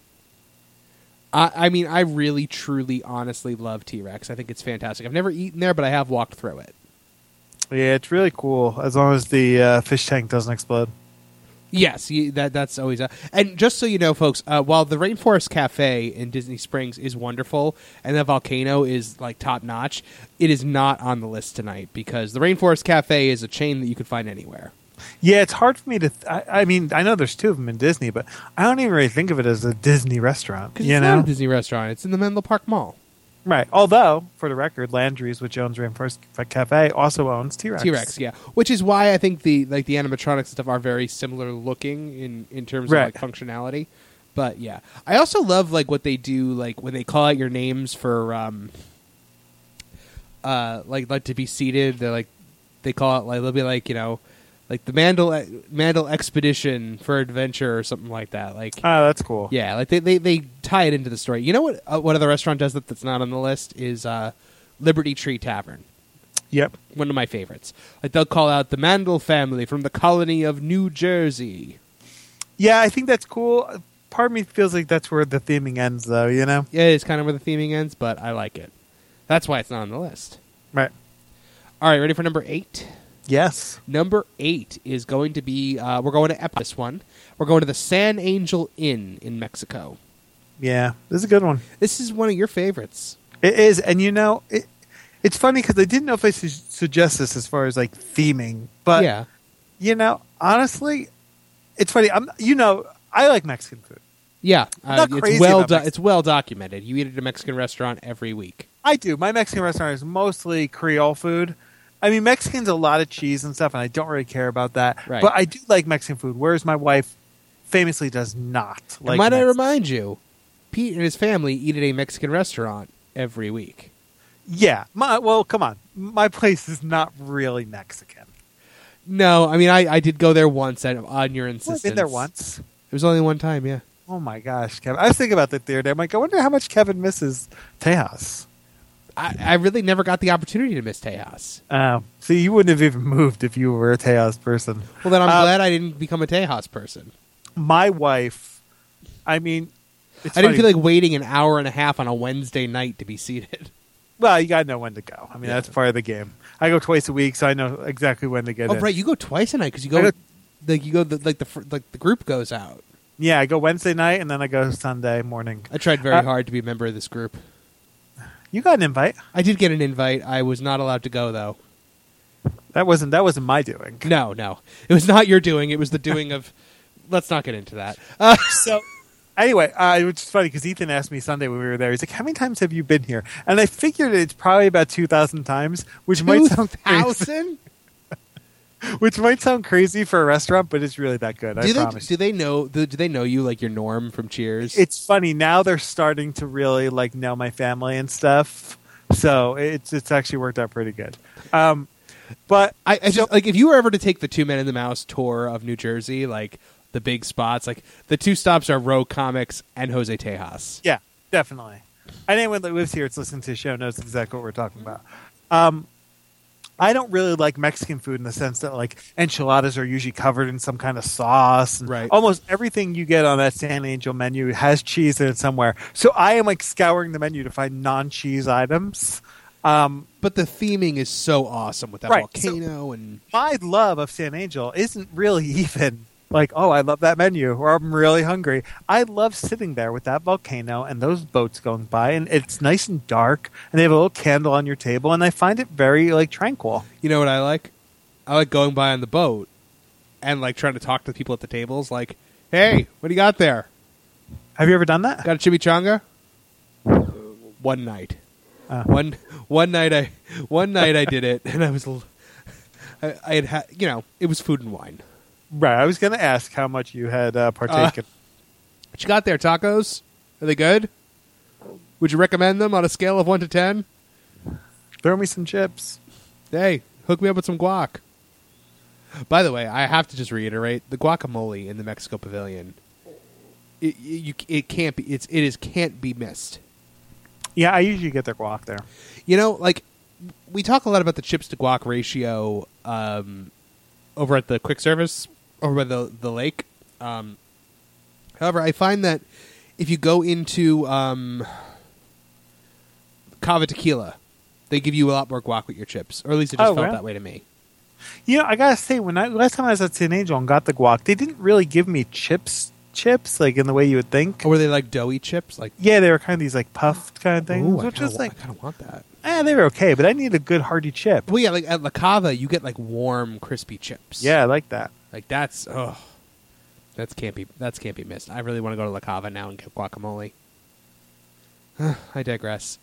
I mean, I really, truly, honestly love T-Rex. I think it's fantastic. I've never eaten there, but I have walked through it. Yeah, it's really cool as long as the fish tank doesn't explode. Yes, that's always and just so you know, folks, while the Rainforest Cafe in Disney Springs is wonderful and the volcano is like top notch, it is not on the list tonight because the Rainforest Cafe is a chain that you can find anywhere. Yeah, it's hard for me to. I mean, I know there's 2 of them in Disney, but I don't even really think of it as a Disney restaurant. Because it's not a Disney restaurant; it's in the Menlo Park Mall. Right. Although, for the record, Landry's, which owns Rainforest Cafe, also owns T-Rex. T-Rex, yeah. Which is why I think the animatronics and stuff are very similar looking in terms of like functionality. But yeah, I also love like what they do, like when they call out your names for like to be seated. They call it like they'll be like like the Mandel Expedition for Adventure or something like that. Like, oh, that's cool. Yeah, like they tie it into the story. You know what other restaurant does that's not on the list is Liberty Tree Tavern. Yep. One of my favorites. Like they'll call out the Mandel family from the colony of New Jersey. Yeah, I think that's cool. Part of me feels like that's where the theming ends, though, Yeah, it's kind of where the theming ends, but I like it. That's why it's not on the list. Right. All right, ready for number 8? Yes. Number 8 is going to be, we're going to this one. We're going to the San Angel Inn in Mexico. Yeah, this is a good one. This is one of your favorites. It is, and it's funny because I didn't know if I should suggest this as far as like theming, but yeah, honestly, it's funny. I like Mexican food. Yeah, not crazy it's well documented. You eat at a Mexican restaurant every week. I do. My Mexican restaurant is mostly Creole food. I mean, Mexican's a lot of cheese and stuff, and I don't really care about that. Right. But I do like Mexican food, whereas my wife famously does not. Like might I remind you, Pete and his family eat at a Mexican restaurant every week. Yeah. Well, come on. My place is not really Mexican. No, I mean, I did go there once on your insistence. I've been there once. It was only one time, yeah. Oh, my gosh, Kevin. I was thinking about that the other day. I'm like, I wonder how much Kevin misses Tejas. I really never got the opportunity to miss Tejas. See, you wouldn't have even moved if you were a Tejas person. Well, then I'm glad I didn't become a Tejas person. My wife, I mean... I didn't feel like waiting an hour and a half on a Wednesday night to be seated. Well, you got to know when to go. I mean, that's part of the game. I go twice a week, so I know exactly when to get in. Oh, right. You go twice a night because the group goes out. Yeah, I go Wednesday night, and then I go Sunday morning. I tried very hard to be a member of this group. You got an invite. I did get an invite. I was not allowed to go, though. That wasn't my doing. No. It was not your doing. It was the doing of... Let's not get into that. So, anyway, which is funny because Ethan asked me Sunday when we were there. He's like, how many times have you been here? And I figured it's probably about 2,000 times, which might sound crazy. 2,000? Which might sound crazy for a restaurant, but it's really that good. I promise. Do they know you like your Norm from Cheers? It's funny now they're starting to really know my family and stuff. So it's actually worked out pretty good. But I just like if you were ever to take the Two Men in the Mouse tour of New Jersey, like the big spots, like the two stops are Rogue Comics and Jose Tejas. yeah, definitely. And anyone that lives here that's listening to the show knows exactly what we're talking about. I don't really like Mexican food in the sense that like enchiladas are usually covered in some kind of sauce. And Right. almost everything you get on that San Angel menu has cheese in it somewhere. So I am like scouring the menu to find non-cheese items. But the theming is so awesome with that Right, volcano and My love of San Angel isn't really even like, oh, I love that menu, or I'm really hungry. I love sitting there with that volcano and those boats going by, and it's nice and dark, and they have a little candle on your table, and I find it very like tranquil. you know what I like? I like going by on the boat and like trying to talk to the people at the tables, like, "Hey, what do you got there? Have you ever done that? Got a chimichanga?" One night, one night I did it, and I was, I had you know, it was food and wine. Right. I was going to ask how much you had partaken. What you got there? Tacos? Are they good? Would you recommend them on a scale of 1 to 10? Throw me some chips. Hey, hook me up with some guac. By the way, I have to just reiterate the guacamole in the Mexico Pavilion. It can't be. Can't be missed. Yeah, I usually get their guac there. You know, like we talk a lot about the chips to guac ratio over at the quick service over by the lake. However, I find that if you go into Cava Tequila, they give you a lot more guac with your chips, or at least it just felt really? that way to me. You know, I gotta say, last time I was at San Angel and got the guac, they didn't really give me chips like in the way you would think. Or were they like doughy chips? Like, Yeah, they were kind of these like puffed kind of things, ooh, which was like, I kind of want that. they were okay, but I need a good hearty chip. Well, yeah, like at La Cava, you get like warm, crispy chips. Yeah, I like that. like that can't be missed. I really want to go to La Cava now and get guacamole. I digress.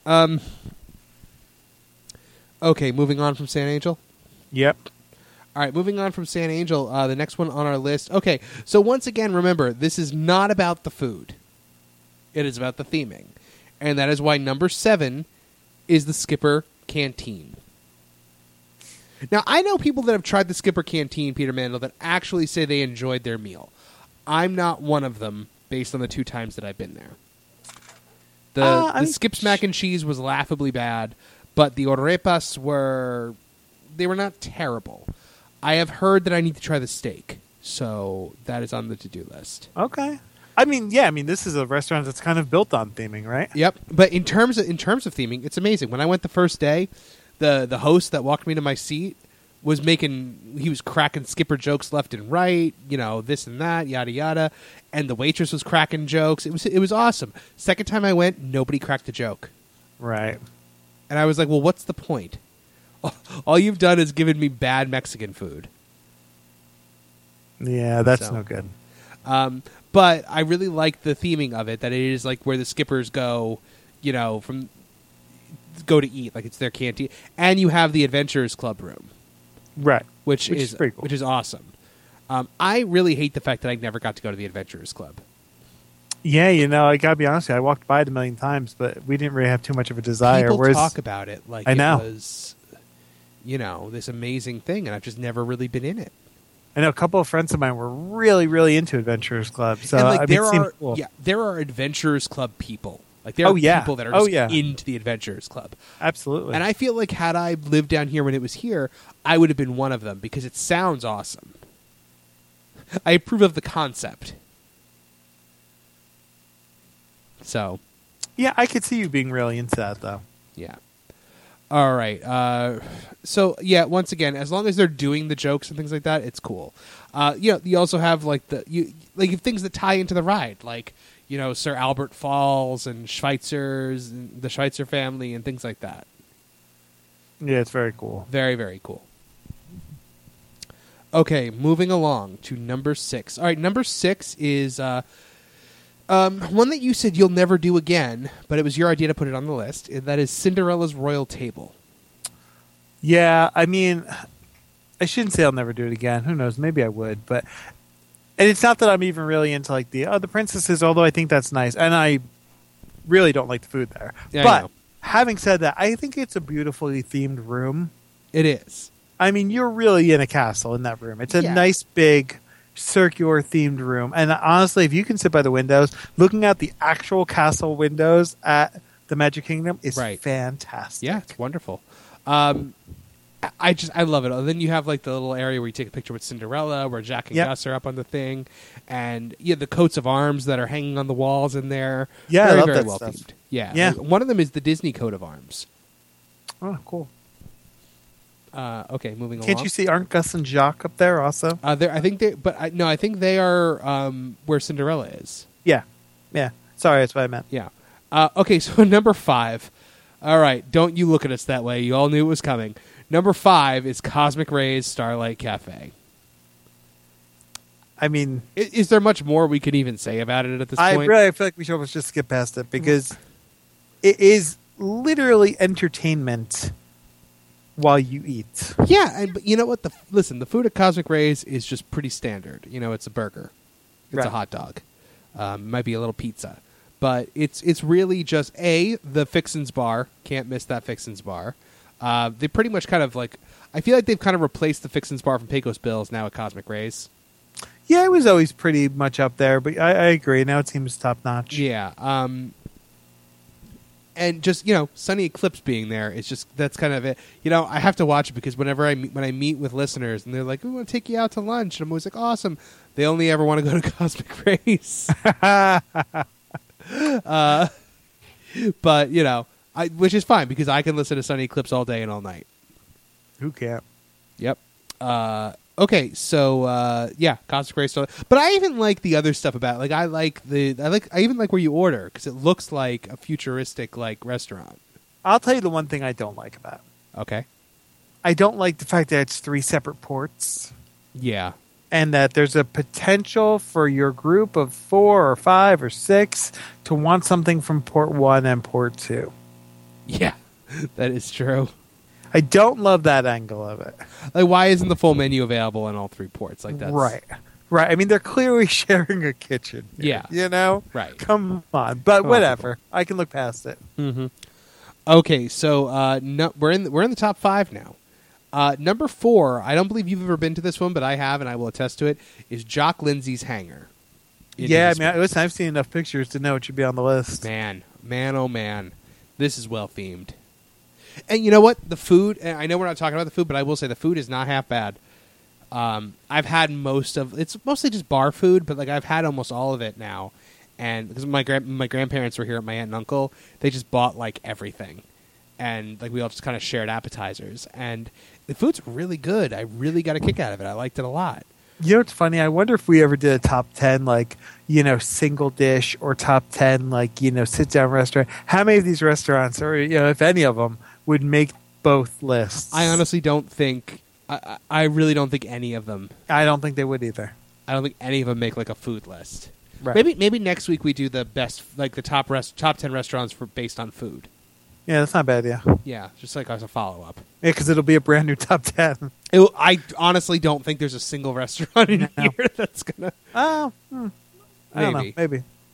Okay, moving on from San Angel. Yep. All right, moving on from San Angel, the next one on our list. Okay, so once again, remember, this is not about the food. It is about the theming. And that is why number 7 is the Skipper Canteen. Now, I know people that have tried the Skipper Canteen, Peter Mandel, that actually say they enjoyed their meal. I'm not one of them, based on the 2 times that I've been there. The Skip's mac and cheese was laughably bad, but the arepas were not terrible. I have heard that I need to try the steak, so that is on the to-do list. Okay. I mean, this is a restaurant that's kind of built on theming, right? Yep. But in terms of theming, it's amazing. When I went the first day, the host that walked me to my seat was cracking Skipper jokes left and right, you know, this and that, yada yada, and the waitress was cracking jokes. It was awesome. Second time I went, nobody cracked a joke. Right. And I was like, well, what's the point? All you've done is given me bad Mexican food. Yeah, that's no good. But I really like the theming of it, that it is like where the Skippers go, you know, go to eat, like it's their canteen. And you have the Adventurers Club room. Right. Which is pretty cool. Which is awesome. I really hate the fact that I never got to go to the Adventurers Club. Yeah, you know, I gotta be honest with you, I walked by it a million times, but we didn't really have too much of a desire. People Whereas, talk about it like I know. it was, you know, this amazing thing, and I've just never really been in it. I know a couple of friends of mine were really, really into Adventurers Club. So and like I mean, it seemed cool. there are Adventurers Club people. Like there are people that are just into the Adventurers Club. Absolutely. And I feel like had I lived down here when it was here, I would have been one of them because it sounds awesome. I approve of the concept. So, yeah, I could see you being really into that, though. Yeah. All right. So, yeah, once again, as long as they're doing the jokes and things like that, it's cool. You know, you also have like things that tie into the ride, like, you know, Sir Albert Falls and Schweitzer's, and the Schweitzer family, and things like that. Yeah, it's very cool. Very, very cool. Okay, moving along to number 6. All right, number 6 is one that you said you'll never do again, but it was your idea to put it on the list. And that is Cinderella's Royal Table. Yeah, I mean, I shouldn't say I'll never do it again. Who knows? Maybe I would, but and it's not that I'm even really into like the princesses, although I think that's nice, and I really don't like the food there. Yeah, but having said that, I think it's a beautifully themed room. It is. I mean, you're really in a castle in that room. It's a Yeah. nice, big, circular themed room. And honestly, if you can sit by the windows, looking out the actual castle windows at the Magic Kingdom is Right. fantastic. Yeah, it's wonderful. I love it. And then you have like the little area where you take a picture with Cinderella, where Jack and Yep. Gus are up on the thing, and the coats of arms that are hanging on the walls in there. Yeah, I very, love very that well stuff. themed. Yeah, Yeah. Like, one of them is the Disney coat of arms. Oh, cool. Okay, moving Can't along. you see? Aren't Gus and Jacques up there also? I think they, but I think they are where Cinderella is. Yeah. Yeah. Sorry, that's what I meant. Yeah. Okay, so number 5. All right, don't you look at us that way. You all knew it was coming. Number 5 is Cosmic Rays Starlight Cafe. I mean, Is there much more we can even say about it at this I point? really feel like we should almost just skip past it because it is literally entertainment while you eat. Yeah, but you know what? Listen, the food at Cosmic Rays is just pretty standard. It's a burger, it's a Right. hot dog, might be a little pizza, but it's really just the Fixins bar. Can't miss that Fixins bar. They pretty much kind of like, I feel like they've kind of replaced the Fixins bar from Pecos Bills now at Cosmic Rays. Yeah, it was always pretty much up there, but I agree. Now it seems top notch. Yeah. And just, Sunny Eclipse being there, it's just, that's kind of it. I have to watch it because whenever when I meet with listeners and they're like, we want to take you out to lunch, and I'm always like, awesome. They only ever want to go to Cosmic Rays. But, which is fine because I can listen to Sunny Eclipse all day and all night. Who can't? Yep. Okay, so Cosmic Rays. But I even like the other stuff about it. Like I even like where you order because it looks like a futuristic like restaurant. I'll tell you the one thing I don't like about it. Okay. I don't like the fact that it's 3 separate ports Yeah. and that there's a potential for your group of 4 or 5 or 6 to want something from port 1 and port 2. Yeah. That is true. I don't love that angle of it. Like, why isn't the full menu available on all 3 ports? Like that's Right. I mean, they're clearly sharing a kitchen. here, Yeah. Right. Come on. But Come on, whatever. I can look past it. Mm-hmm. Okay, so we're in the top 5 now. Number 4, I don't believe you've ever been to this one, but I have, and I will attest to it, is Jock Lindsay's Hangar. Yeah, I mean, listen, I've seen enough pictures to know it should be on the list. Man, oh man. This is well themed. And you know what? The food, and I know we're not talking about the food, but I will say the food is not half bad. I've had it's mostly just bar food, but like I've had almost all of it now. And because my grandparents were here at my aunt and uncle, they just bought like everything. And like we all just kind of shared appetizers. And the food's really good. I really got a kick out of it. I liked it a lot. You know what's funny? I wonder if we ever did a top 10, like, single dish or top 10, like, sit down restaurant. How many of these restaurants, or, if any of them, would make both lists? I honestly don't think, I really don't think any of them. I don't think they would either. I don't think any of them make like a food list. Right. Maybe next week we do the best, like the top 10 restaurants based on food. Yeah, that's not bad, yeah. Yeah, just like as a follow up. Yeah, because it'll be a brand new top 10. I honestly don't think there's a single restaurant in here that's gonna. Oh, I don't know. Maybe.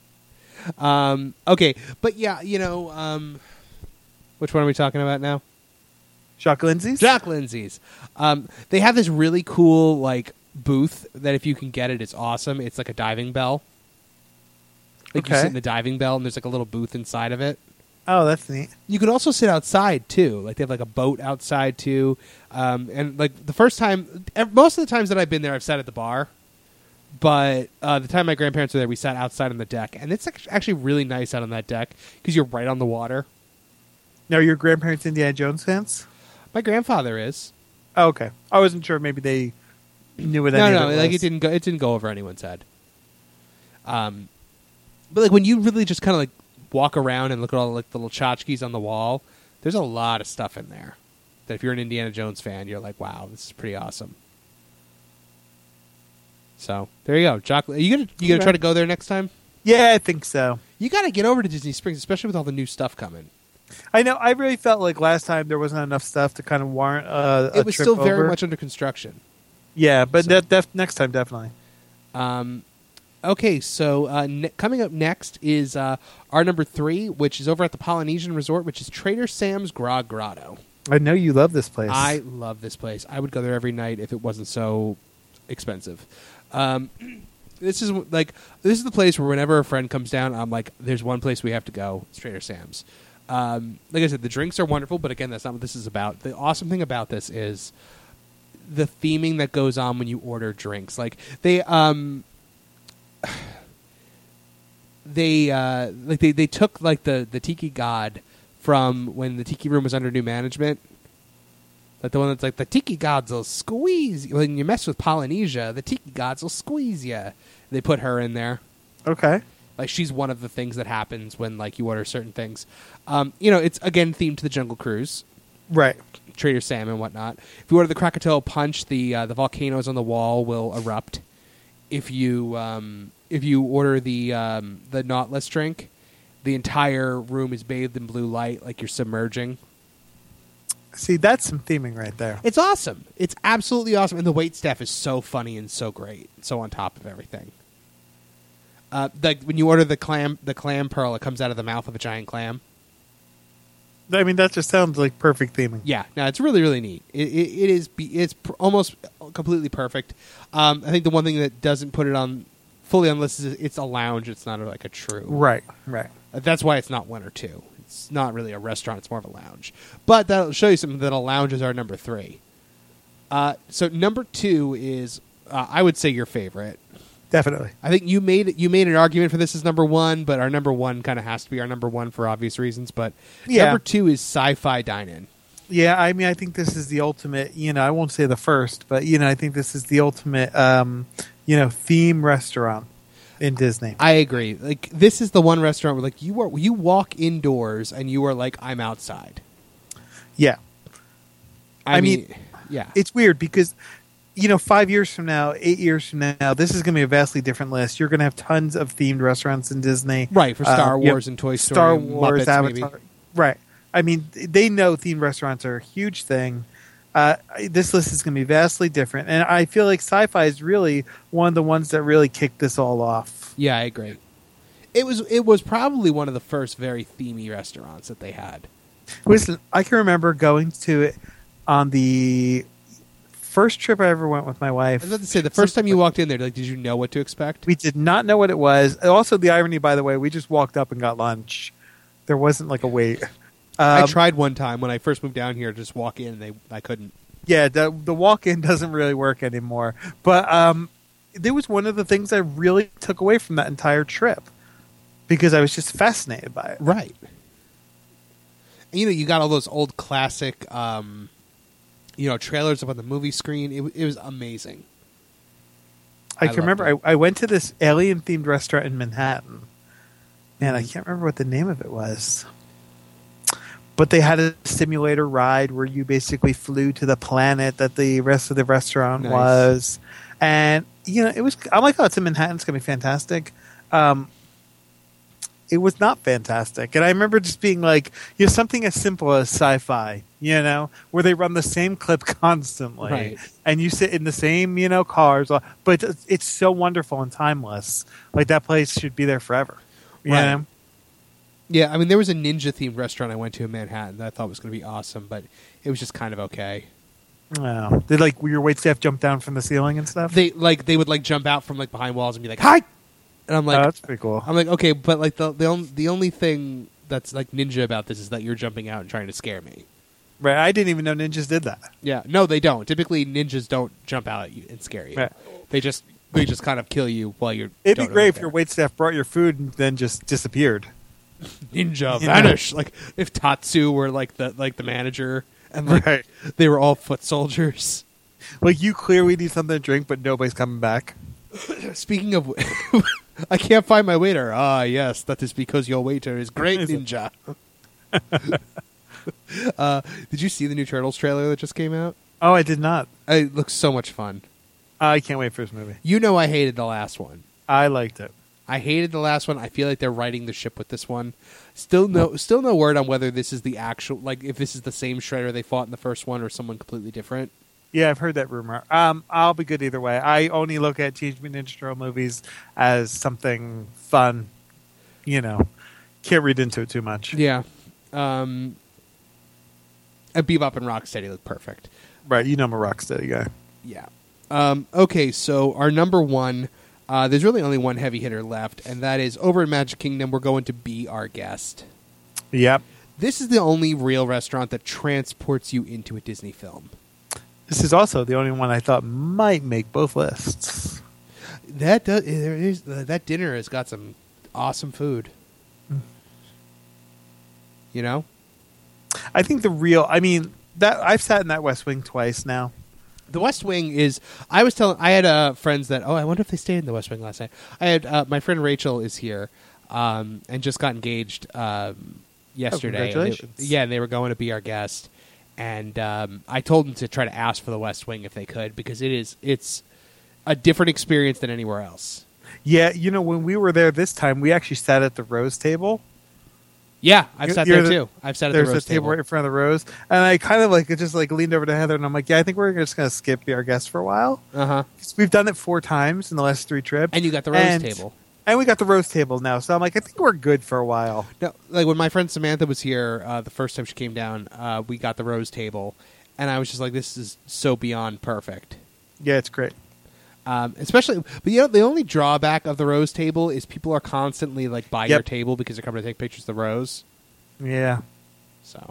Maybe. Okay, but yeah, which one are we talking about now? Jacques Lindsay's? Jock Lindsay's. They have this really cool like booth that if you can get it, it's awesome. It's like a diving bell. Like you Okay. sit in the diving bell, and there's like a little booth inside of it. Oh, that's neat. You can also sit outside too. Like they have like a boat outside too. And like the first time, most of the times that I've been there, I've sat at the bar. But the time my grandparents were there, we sat outside on the deck, and it's actually really nice out on that deck because you're right on the water. Now, are your grandparents Indiana Jones fans? My grandfather is. Oh, okay. I wasn't sure. Maybe they knew what No, any of it like was. it didn't go over anyone's head. But like when you really just kind of like walk around and look at all like the little tchotchkes on the wall, there's a lot of stuff in there that if you're an Indiana Jones fan, you're like, wow, this is pretty awesome. So there you go, Jock. You gonna try to go there next time? Yeah, I think so. You got to get over to Disney Springs, especially with all the new stuff coming. I know. I really felt like last time there wasn't enough stuff to kind of warrant a It was trip still very over. much under construction. Yeah, but So- next time, definitely. Okay, so coming up next is our number 3, which is over at the Polynesian Resort, which is Trader Sam's Grog Grotto. I know you love this place. I love this place. I would go there every night if it wasn't so expensive. This is the place where whenever a friend comes down, I'm like, there's one place we have to go. It's Trader Sam's. Like I said, the drinks are wonderful, but again, that's not what this is about. The awesome thing about this is the theming that goes on when you order drinks. Like they took like the Tiki God from when the Tiki Room was under new management. Like the one that's like, the Tiki Gods will squeeze you. When you mess with Polynesia, the Tiki Gods will squeeze you. They put her in there. Okay. Like, she's one of the things that happens when, like, you order certain things. It's, again, themed to the Jungle Cruise. Right. Trader Sam and whatnot. If you order the Krakatoa Punch, the volcanoes on the wall will erupt. If you order the Nautilus drink, the entire room is bathed in blue light, like you're submerging. See, that's some theming right there. It's awesome. It's absolutely awesome. And the wait staff is so funny and so great. So on top of everything. Like when you order the clam pearl, it comes out of the mouth of a giant clam. I mean, that just sounds like perfect theming. Yeah, no, it's really, really neat. It's almost completely perfect. I think the one thing that doesn't put it on fully on the list is it's a lounge. It's not like a true. Right. That's why it's not 1 or 2. It's not really a restaurant. It's more of a lounge. But that'll show you something that a lounge is our number 3. So number 2 is, I would say, your favorite. Definitely. I think you made an argument for this as number 1, but our number 1 kind of has to be our number 1 for obvious reasons. But number 2 is Sci-Fi Dine-In. Yeah, I mean, I think this is the ultimate, I won't say the first, but, I think this is the ultimate, theme restaurant in Disney. I agree. Like, this is the one restaurant where, like, you walk indoors and you are like, I'm outside. Yeah. I mean, yeah. It's weird because, 5 years from now, 8 years from now, this is going to be a vastly different list. You're going to have tons of themed restaurants in Disney. Right, for Star Wars and Toy Story. Star and Wars, Muppets, Avatar. maybe. Right. I mean, they know themed restaurants are a huge thing. This list is going to be vastly different. And I feel like Sci-Fi is really one of the ones that really kicked this all off. Yeah, I agree. It was probably one of the first very themey restaurants that they had. Listen, I can remember going to it on the first trip I ever went with my wife. I was about to say, the first time you walked in there, like, did you know what to expect? We did not know what it was. Also, the irony, by the way, we just walked up and got lunch. There wasn't like a wait. I tried one time when I first moved down here to just walk in, and I couldn't. Yeah, the walk-in doesn't really work anymore. But there was one of the things I really took away from that entire trip because I was just fascinated by it. Right. And, you got all those old classic, trailers up on the movie screen. It was amazing. I can remember I went to this alien-themed restaurant in Manhattan, and I can't remember what the name of it was. But they had a simulator ride where you basically flew to the planet that the rest of the restaurant was. And, it was, I'm like, oh, it's in Manhattan. It's going to be fantastic. It was not fantastic. And I remember just being like, something as simple as Sci-Fi, where they run the same clip constantly. Right. And you sit in the same, cars. But it's so wonderful and timeless. Like, that place should be there forever. You know? Yeah, I mean, there was a ninja-themed restaurant I went to in Manhattan that I thought was going to be awesome, but it was just kind of okay. Oh. Did, your waitstaff jump down from the ceiling and stuff? They would, jump out from, behind walls and be like, hi! And I'm like... Oh, that's pretty cool. I'm like, okay, but, the only thing that's, ninja about this is that you're jumping out and trying to scare me. Right, I didn't even know ninjas did that. Yeah, no, they don't. Typically, ninjas don't jump out at you and scare you. Right. They just kind of kill you while you're... It'd be great if your waitstaff brought your food and then just disappeared. Ninja vanish. Like if Tatsu were the manager and they were all foot soldiers. Like you clearly need something to drink, but nobody's coming back. Speaking of, I can't find my waiter. Ah, yes, that is because your waiter is great, ninja. Did you see the new Turtles trailer that just came out? Oh, I did not. It looks so much fun. I can't wait for this movie. I hated the last one. I liked it. I hated the last one. I feel like they're riding the ship with this one. Still no word on whether this is the actual, if this is the same Shredder they fought in the first one or someone completely different. Yeah, I've heard that rumor. I'll be good either way. I only look at Teenage Mutant Ninja Turtle movies as something fun. Can't read into it too much. Yeah. And And Bebop and Rocksteady look perfect. Right, you know I'm a Rocksteady guy. Yeah. Okay, so our number one, there's really only one heavy hitter left, and that is over in Magic Kingdom, we're going to Be Our Guest. Yep. This is the only real restaurant that transports you into a Disney film. This is also the only one I thought might make both lists. That dinner has got some awesome food. You know? I think that I've sat in that West Wing twice now. The West Wing is. I had friends that. Oh, I wonder if they stayed in the West Wing last night. I had my friend Rachel is here, and just got engaged yesterday. Congratulations! And they were going to Be Our Guest, and I told them to try to ask for the West Wing if they could because it's a different experience than anywhere else. Yeah, when we were there this time, we actually sat at the Rose table. Yeah, I've sat there too. I've sat at the Rose There's a table right in front of the Rose, and I kind of leaned over to Heather, and I'm like, "Yeah, I think we're just going to skip Be Our Guest for a while." We've done it 4 times in the last 3 trips, and you got the Rose table, and we got the Rose table now. So I'm like, I think we're good for a while. No, like when my friend Samantha was here the first time she came down, we got the Rose table, and I was just like, "This is so beyond perfect." Yeah, it's great. Especially, but the only drawback of the Rose table is people are constantly like by your table because they're coming to take pictures of the Rose. Yeah. So,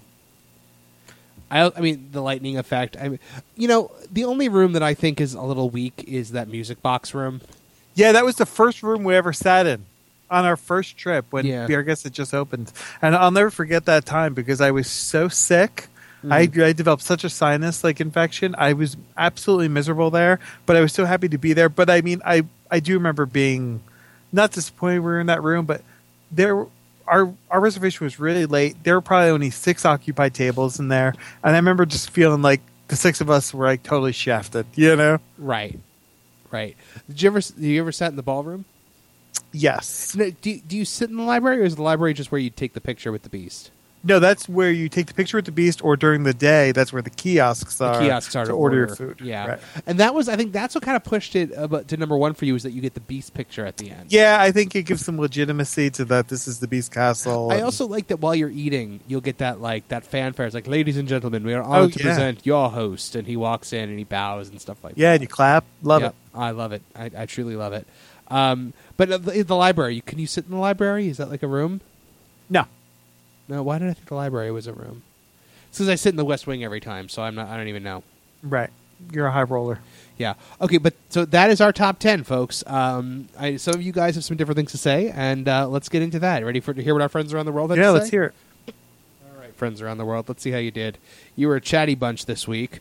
I mean, the lightning effect. I mean, the only room that I think is a little weak is that music box room. Yeah, that was the first room we ever sat in on our first trip when Be Our Guest had just opened, and I'll never forget that time because I was so sick. I developed such a sinus infection. I was absolutely miserable there, but I was so happy to be there. But I mean, I do remember being not disappointed we were in that room, but our reservation was really late. There were probably only 6 occupied tables in there, and I remember just feeling like the 6 of us were totally shafted. Right. Did you ever sat in the ballroom? Yes. No, do you sit in the library, or is the library just where you take the picture with the Beast? No, that's where you take the picture with the Beast, or during the day, that's where the kiosks are. The kiosks are to order your food. Yeah, right. And I think that's what kind of pushed it to number 1 for you, is that you get the Beast picture at the end. Yeah, I think it gives some legitimacy to that. This is the Beast Castle. I also like that while you're eating, you'll get that that fanfare. It's like, "Ladies and gentlemen, we are honored to present your host," and he walks in and he bows and stuff like that. Yeah, and you clap. Love it. I love it. I truly love it. But the library, can you sit in the library? Is that like a room? No. No, why did I think the library was a room? It's because I sit in the West Wing every time, so I don't even know. Right. You're a high roller. Yeah. Okay, but so that is our top 10, folks. Some of you guys have some different things to say, and let's get into that. Ready to hear what our friends around the world have to say? Yeah, let's hear it. All right, friends around the world, let's see how you did. You were a chatty bunch this week.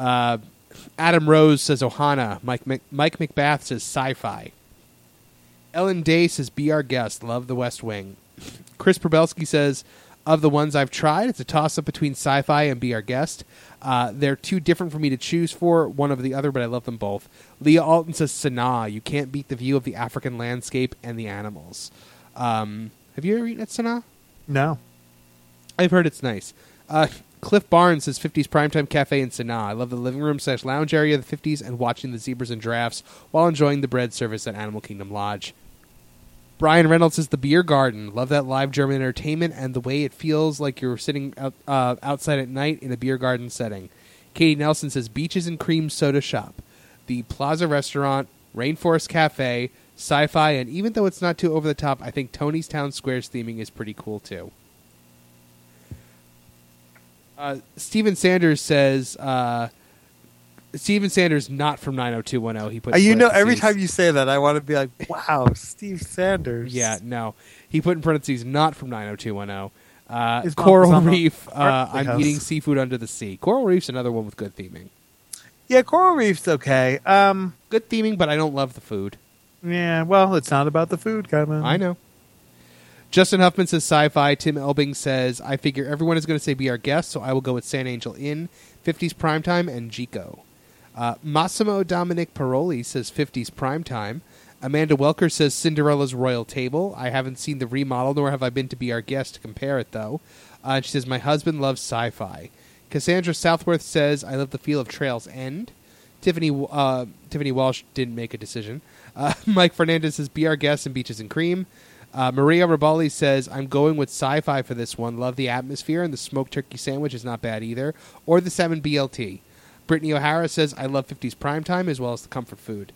Adam Rose says Ohana. Mike McBath says sci-fi. Ellen Day says Be Our Guest. Love the West Wing. Chris Probelski says, of the ones I've tried, it's a toss-up between Sci-Fi and Be Our Guest. They're too different for me to choose for, one over the other, but I love them both. Leah Alton says Sanaa. You can't beat the view of the African landscape and the animals. Have you ever eaten at Sanaa? No. I've heard it's nice. Cliff Barnes says 50s Primetime Cafe in Sanaa. I love the living room / lounge area of the 50s and watching the zebras and giraffes while enjoying the bread service at Animal Kingdom Lodge. Brian Reynolds says the beer garden. Love that live German entertainment and the way it feels like you're sitting outside at night in a beer garden setting. Katie Nelson says Beaches and Cream Soda Shop. The Plaza Restaurant, Rainforest Cafe, Sci-Fi, and even though it's not too over the top, I think Tony's Town Square's theming is pretty cool too. Steven Sanders says Steven Sanders not from 90210. He put every time you say that, I want to be like, wow, Steve Sanders. Yeah, no. He put in parentheses not from 90210. Coral Reef, I'm eating seafood under the sea. Coral Reef's another one with good theming. Yeah, Coral Reef's okay. Good theming, but I don't love the food. Yeah, well, it's not about the food, Kevin. I know. Justin Huffman says sci-fi. Tim Elbing says, I figure everyone is going to say Be Our Guest, so I will go with San Angel Inn, 50s Primetime, and Jico. Massimo Dominic Paroli says 50s Primetime. Amanda Welker says Cinderella's Royal Table. I haven't seen the remodel, nor have I been to Be Our Guest to compare it, though. She says, my husband loves sci-fi. Cassandra Southworth says, I love the feel of Trail's End. Tiffany Walsh didn't make a decision. Mike Fernandez says, Be Our Guest and Beaches and Cream. Maria Ribali says, I'm going with sci-fi for this one. Love the atmosphere, and the smoked turkey sandwich is not bad either. Or the salmon BLT. Brittany O'Hara says, I love 50s primetime as well as the comfort food.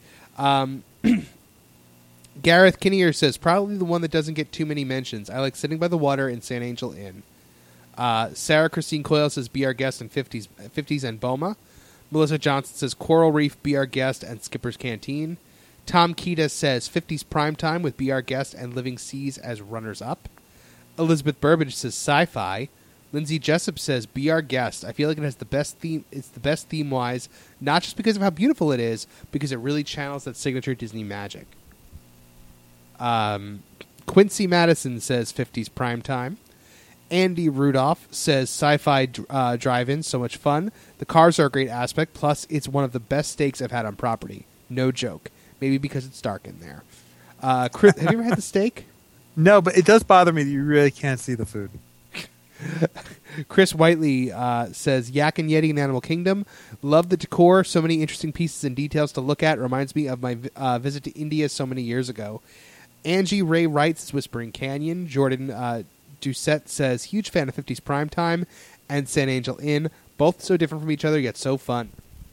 Gareth Kinnear says, probably the one that doesn't get too many mentions. I like sitting by the water in San Angel Inn. Sarah Christine Coyle says, be our guest in 50s and Boma. Melissa Johnson says, Coral Reef, be our guest, and Skipper's Canteen. Tom Kita says 50s primetime with Be Our Guest and Living Seas as runners-up. Elizabeth Burbage says sci-fi. Lindsay Jessup says Be Our Guest. I feel like it has the best theme. It's the best theme-wise, not just because of how beautiful it is, because it really channels that signature Disney magic. Quincy Madison says 50s primetime. Andy Rudolph says sci-fi drive-in, so much fun. The cars are a great aspect, plus it's one of the best steaks I've had on property. No joke. Maybe because it's dark in there. Chris, have you ever had the steak? No, but it does bother me that you really can't see the food. Chris Whiteley says, Yak and Yeti in Animal Kingdom. Love the decor. So many interesting pieces and details to look at. Reminds me of my visit to India so many years ago. Angie Ray writes Whispering Canyon. Jordan Doucette says, huge fan of 50s Primetime and San Angel Inn. Both so different from each other, yet so fun.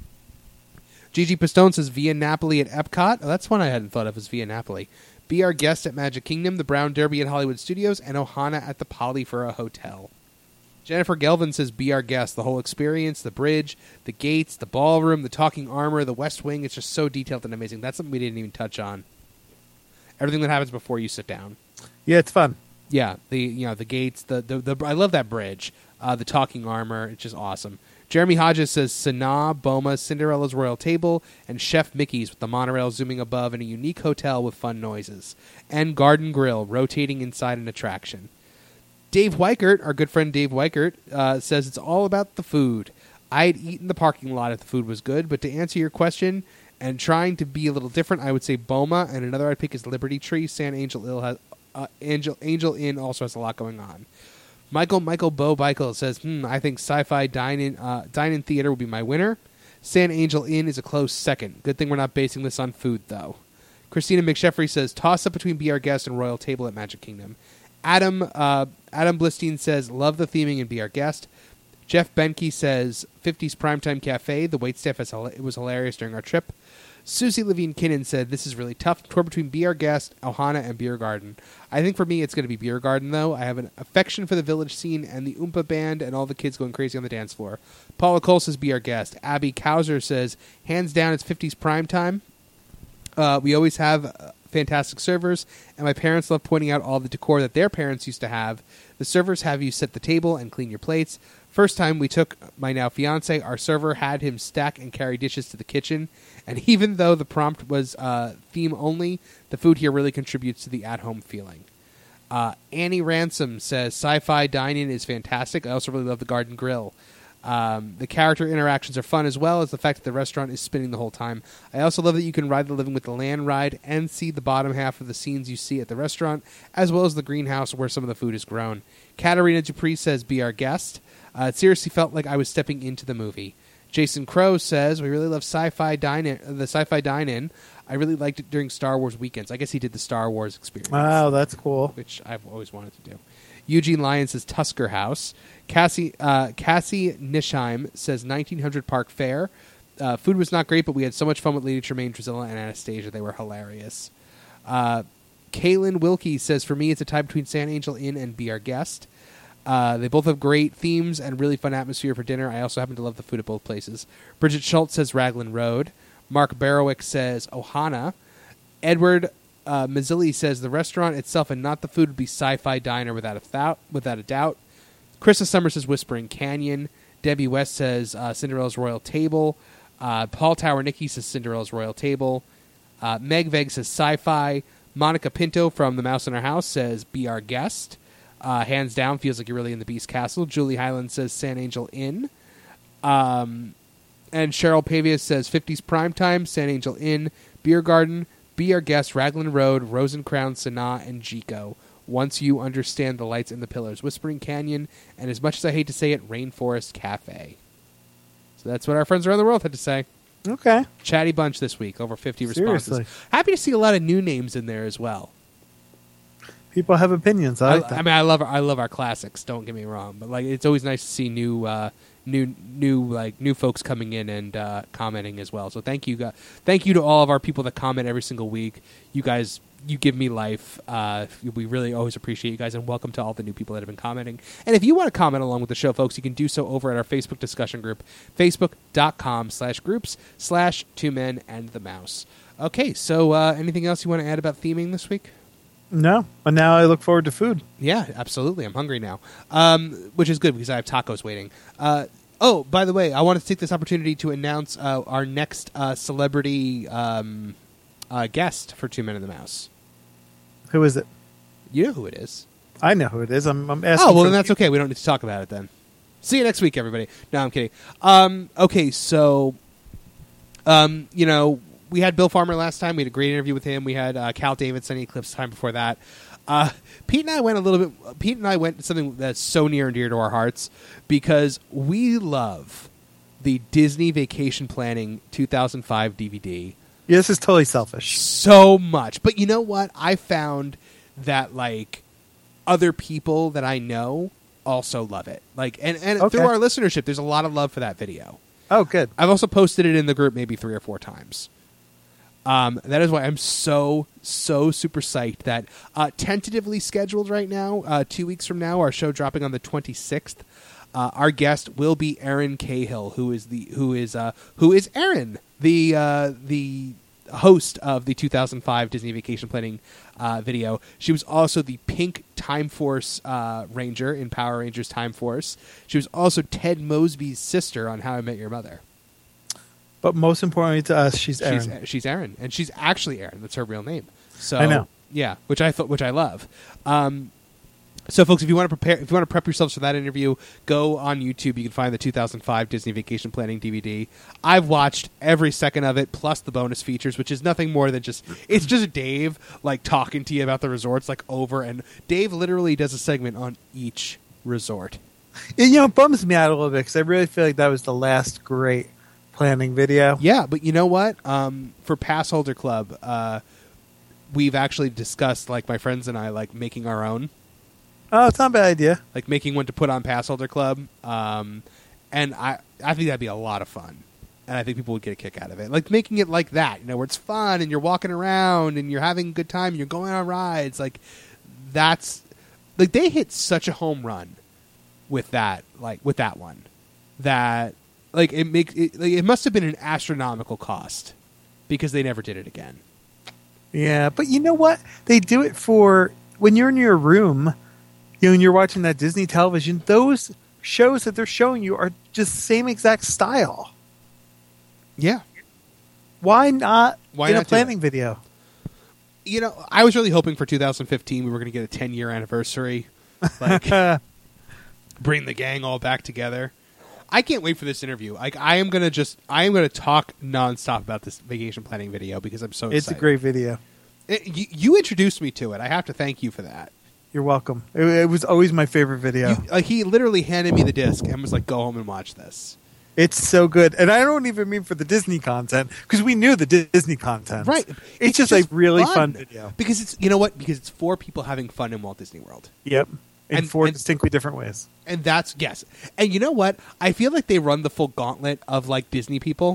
Gigi Pistone says Via Napoli at Epcot. Oh, that's one I hadn't thought of as Via Napoli. Be Our Guest at Magic Kingdom, the Brown Derby at Hollywood Studios, and Ohana at the Poly for a hotel. Jennifer Gelvin says Be Our Guest. The whole experience, the bridge, the gates, the ballroom, the talking armor, the West Wing. It's just so detailed and amazing. That's something we didn't even touch on. Everything that happens before you sit down. Yeah, it's fun. Yeah, the gates, the I love that bridge. The talking armor, it's just awesome. Jeremy Hodges says Sanaa, Boma, Cinderella's Royal Table, and Chef Mickey's with the monorail zooming above in a unique hotel with fun noises. And Garden Grill, rotating inside an attraction. Dave Weichert, our good friend Dave Weichert, says it's all about the food. I'd eat in the parking lot if the food was good, but to answer your question, and trying to be a little different, I would say Boma, and another I'd pick is Liberty Tree. San Angel Angel Inn also has a lot going on. Michael Bo Michael says, I think Sci-Fi Dine-In Theater will be my winner. San Angel Inn is a close second. Good thing we're not basing this on food, though. Christina McSheffrey says, toss-up between Be Our Guest and Royal Table at Magic Kingdom. Adam Blistine says, love the theming and Be Our Guest. Jeff Benke says, 50s Primetime Cafe. The waitstaff was hilarious during our trip. Susie Levine Kinnan said, this is really tough. Tour between Be Our Guest, Ohana, and Beer Garden. I think for me it's going to be Beer Garden, though. I have an affection for the village scene and the Oompa Band and all the kids going crazy on the dance floor. Paula Cole says, Be Our Guest. Abby Kauser says, hands down, it's 50s Primetime. We always have fantastic servers, and my parents love pointing out all the decor that their parents used to have. The servers have you set the table and clean your plates. First time we took my now fiance, our server had him stack and carry dishes to the kitchen, and even though the prompt was theme only, the food here really contributes to the at-home feeling. Annie Ransom says, Sci-Fi Dine-In is fantastic. I also really love the Garden Grill. The character interactions are fun, as well as the fact that the restaurant is spinning the whole time. I also love that you can ride the Living with the Land ride and see the bottom half of the scenes you see at the restaurant, as well as the greenhouse where some of the food is grown. Katarina Dupree says, Be Our Guest. It seriously felt like I was stepping into the movie. Jason Crow says, we really love Sci-Fi Dine-In. I really liked it during Star Wars weekends. I guess he did the Star Wars experience. Wow, that's cool. Which I've always wanted to do. Eugene Lyon says Tusker House. Cassie Nisheim says 1900 Park Fair. Food was not great, but we had so much fun with Lady Tremaine, Drusilla, and Anastasia. They were hilarious. Kaylin Wilkie says, for me, it's a tie between San Angel Inn and Be Our Guest. They both have great themes and really fun atmosphere for dinner. I also happen to love the food at both places. Bridget Schultz says Raglan Road. Mark Barrowick says Ohana. Edward Mazzilli says the restaurant itself and not the food would be Sci-Fi Diner without a doubt. Krista Summers says Whispering Canyon. Debbie West says Cinderella's Royal Table. Paul Tower Nicky says Cinderella's Royal Table. Meg Veg says Sci-Fi. Monica Pinto from The Mouse in Our House says Be Our Guest. Hands down, feels like you're really in the Beast Castle. Julie Highland says San Angel Inn. And Cheryl Pavia says 50s Primetime, San Angel Inn, Beer Garden, Be Our Guest, Raglan Road, Rosencrown, Sanaa, and Jico. Once you understand the lights and the pillars, Whispering Canyon, and as much as I hate to say it, Rainforest Cafe. So that's what our friends around the world had to say. Okay. Chatty bunch this week, over 50 responses. Seriously. Happy to see a lot of new names in there as well. People have opinions. I like that. I mean, I love our classics. Don't get me wrong, but like it's always nice to see new folks coming in and commenting as well. So thank you to all of our people that comment every single week. You guys, you give me life. We really always appreciate you guys, and welcome to all the new people that have been commenting. And if you want to comment along with the show, folks, you can do so over at our Facebook discussion group, facebook.com/groups/2menandthemouse. Okay, so anything else you want to add about theming this week? No, but now I look forward to food. Yeah, absolutely. I'm hungry now, which is good because I have tacos waiting. Oh, by the way, I wanted to take this opportunity to announce our next celebrity guest for Two Men and the Mouse. Who is it? You know who it is. I know who it is. I'm asking. Oh, well, then that's okay. We don't need to talk about it then. See you next week, everybody. No, I'm kidding. Okay, so, we had Bill Farmer last time. We had a great interview with him. We had Cal Davidson, Eclipse time before that. Pete and I went to something that's so near and dear to our hearts because we love the Disney Vacation Planning 2005 DVD. Yeah, this is totally selfish. So much. But you know what? I found that like other people that I know also love it. Like and Okay. through our listenership, there's a lot of love for that video. Oh, good. I've also posted it in the group maybe 3 or 4 times. That is why I'm so super psyched that tentatively scheduled right now, 2 weeks from now, our show dropping on the 26th. Our guest will be Erin Cahill, who is Erin, the host of the 2005 Disney Vacation Planning video. She was also the pink Time Force Ranger in Power Rangers Time Force. She was also Ted Mosby's sister on How I Met Your Mother. But most importantly to us, she's Erin. She's Erin, and she's actually Erin. That's her real name. So I know. Yeah, which I love. So, folks, if you want to prep yourselves for that interview, go on YouTube. You can find the 2005 Disney Vacation Planning DVD. I've watched every second of it, plus the bonus features, which is nothing more than just Dave like talking to you about the resorts, like over and Dave literally does a segment on each resort. It bums me out a little bit because I really feel like that was the last great planning video. Yeah, but you know what? For Pass Holder Club, we've actually discussed, like my friends and I, like making our own. Oh, it's not a bad idea. Like making one to put on Pass Holder Club. And I think that'd be a lot of fun. And I think people would get a kick out of it. Like making it like that, where it's fun and you're walking around and you're having a good time and you're going on rides. Like that's like they hit such a home run with that one. That like it makes it like, it must have been an astronomical cost because they never did it again. Yeah, but you know what? They do it for when you're in your room, and you're watching that Disney television, those shows that they're showing you are just the same exact style. Yeah. Why not Why in not a planning video? I was really hoping for 2015 we were going to get a 10-year anniversary. Like, bring the gang all back together. I can't wait for this interview. Like, I am going to talk nonstop about this vacation planning video because I'm so excited. It's a great video. You introduced me to it. I have to thank you for that. You're welcome. It was always my favorite video. He literally handed me the disc and was like, go home and watch this. It's so good. And I don't even mean for the Disney content, because we knew the Disney content. Right. It's just a really fun video. Because it's, you know what? Because it's 4 people having fun in Walt Disney World. Yep. In 4 distinctly different ways. And that's, yes. And you know what? I feel like they run the full gauntlet of, like, Disney people.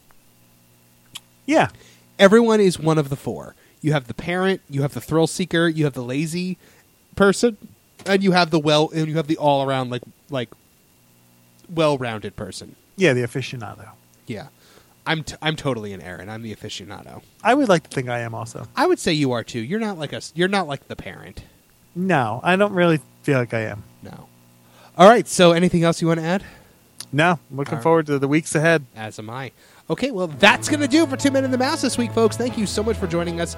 Yeah. Everyone is one of the 4. You have the parent, you have the thrill seeker, you have the lazy person, and you have the all around like well-rounded person. Yeah, the aficionado. Yeah. I'm totally an Aaron. I'm the aficionado. I would like to think I am also. I would say you are too. You're not like the parent. No, I don't really feel like I am. No. All right, so anything else you want to add? No, I'm looking forward to the weeks ahead. As am I. Okay, well, that's going to do it for 2 Men and the Mouse this week, folks. Thank you so much for joining us.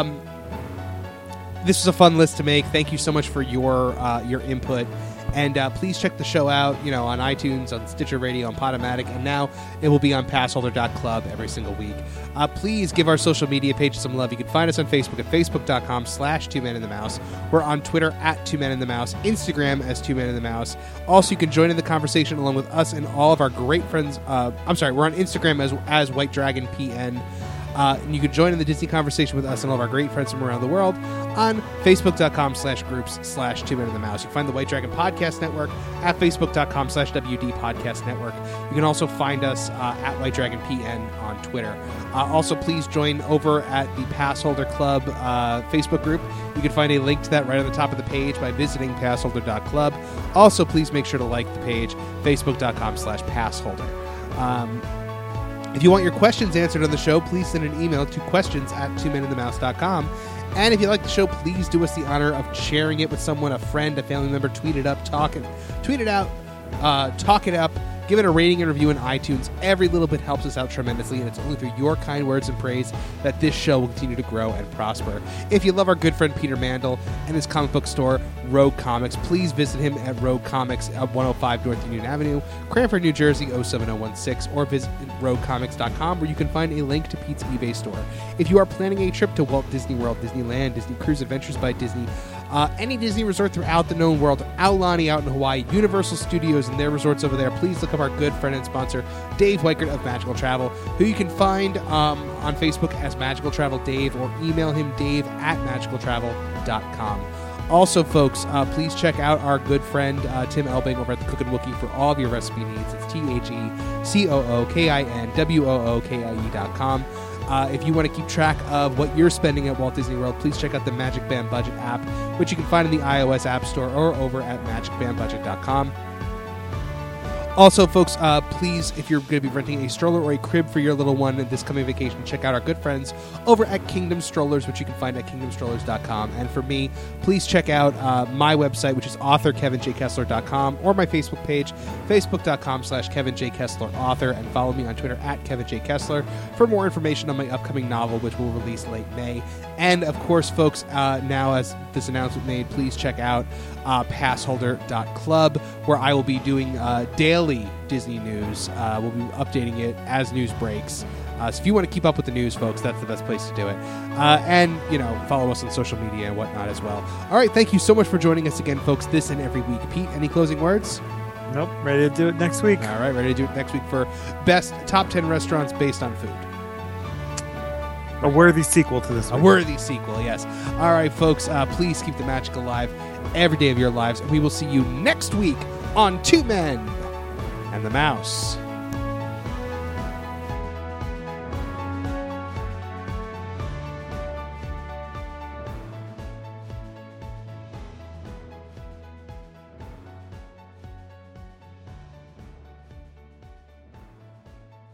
This was a fun list to make. Thank you so much for your input. And please check the show out, on iTunes, on Stitcher Radio, on Podomatic, and now it will be on passholder.club every single week. Please give our social media page some love. You can find us on Facebook at facebook.com/2menandthemouse. We're on Twitter at 2menandthemouse, Instagram as 2menandthemouse. Also, you can join in the conversation along with us and all of our great friends. We're on Instagram as White Dragon PN. And you can join in the Disney conversation with us and all of our great friends from around the world on facebook.com/groups/2 Men and the Mouse. You can find the White Dragon Podcast Network at facebook.com/WD Podcast Network. You can also find us at White Dragon PN on Twitter. Also, please join over at the Passholder Club Facebook group. You can find a link to that right on the top of the page by visiting passholder.club. Also, please make sure to like the page, facebook.com/passholder. If you want your questions answered on the show, please send an email to questions@twomeninthemouse.com. And if you like the show, please do us the honor of sharing it with someone, a friend, a family member. Tweet it up, talk it out, talk it up. Give it a rating and review in iTunes. Every little bit helps us out tremendously, and it's only through your kind words and praise that this show will continue to grow and prosper. If you love our good friend Peter Mandel and his comic book store, Rogue Comics, please visit him at Rogue Comics at 105 North Union Avenue, Cranford, New Jersey, 07016, or visit roguecomics.com, where you can find a link to Pete's eBay store. If you are planning a trip to Walt Disney World, Disneyland, Disney Cruise Adventures by Disney, any Disney resort throughout the known world, Aulani out in Hawaii, Universal Studios and their resorts over there, please look up our good friend and sponsor, Dave Weichert of Magical Travel, who you can find on Facebook as Magical Travel Dave, or email him dave@magicaltravel.com. Also, folks, please check out our good friend Tim Elbing over at the Cookin' Wookie for all of your recipe needs. It's TheCookinWookie.com. If you want to keep track of what you're spending at Walt Disney World, please check out the Magic Band Budget app, which you can find in the iOS App Store or over at magicbandbudget.com. Also, folks, please, if you're going to be renting a stroller or a crib for your little one this coming vacation, check out our good friends over at Kingdom Strollers, which you can find at kingdomstrollers.com. And for me, please check out my website, which is authorkevinjkessler.com, or my Facebook page, facebook.com/KevinJKesslerAuthor, and follow me on Twitter at KevinJKessler for more information on my upcoming novel, which will release late May. And, of course, folks, now as this announcement made, please check out passholder.club, where I will be doing daily Disney news. We'll be updating it as news breaks. So if you want to keep up with the news, folks, that's the best place to do it. And, follow us on social media and whatnot as well. All right, thank you so much for joining us again, folks, this and every week. Pete, any closing words? Nope, ready to do it next week. All right, ready to do it next week for best top 10 restaurants based on food. A worthy sequel to this week. A worthy sequel, yes. All right, folks, please keep the magic alive every day of your lives, and we will see you next week on Two Men and the Mouse.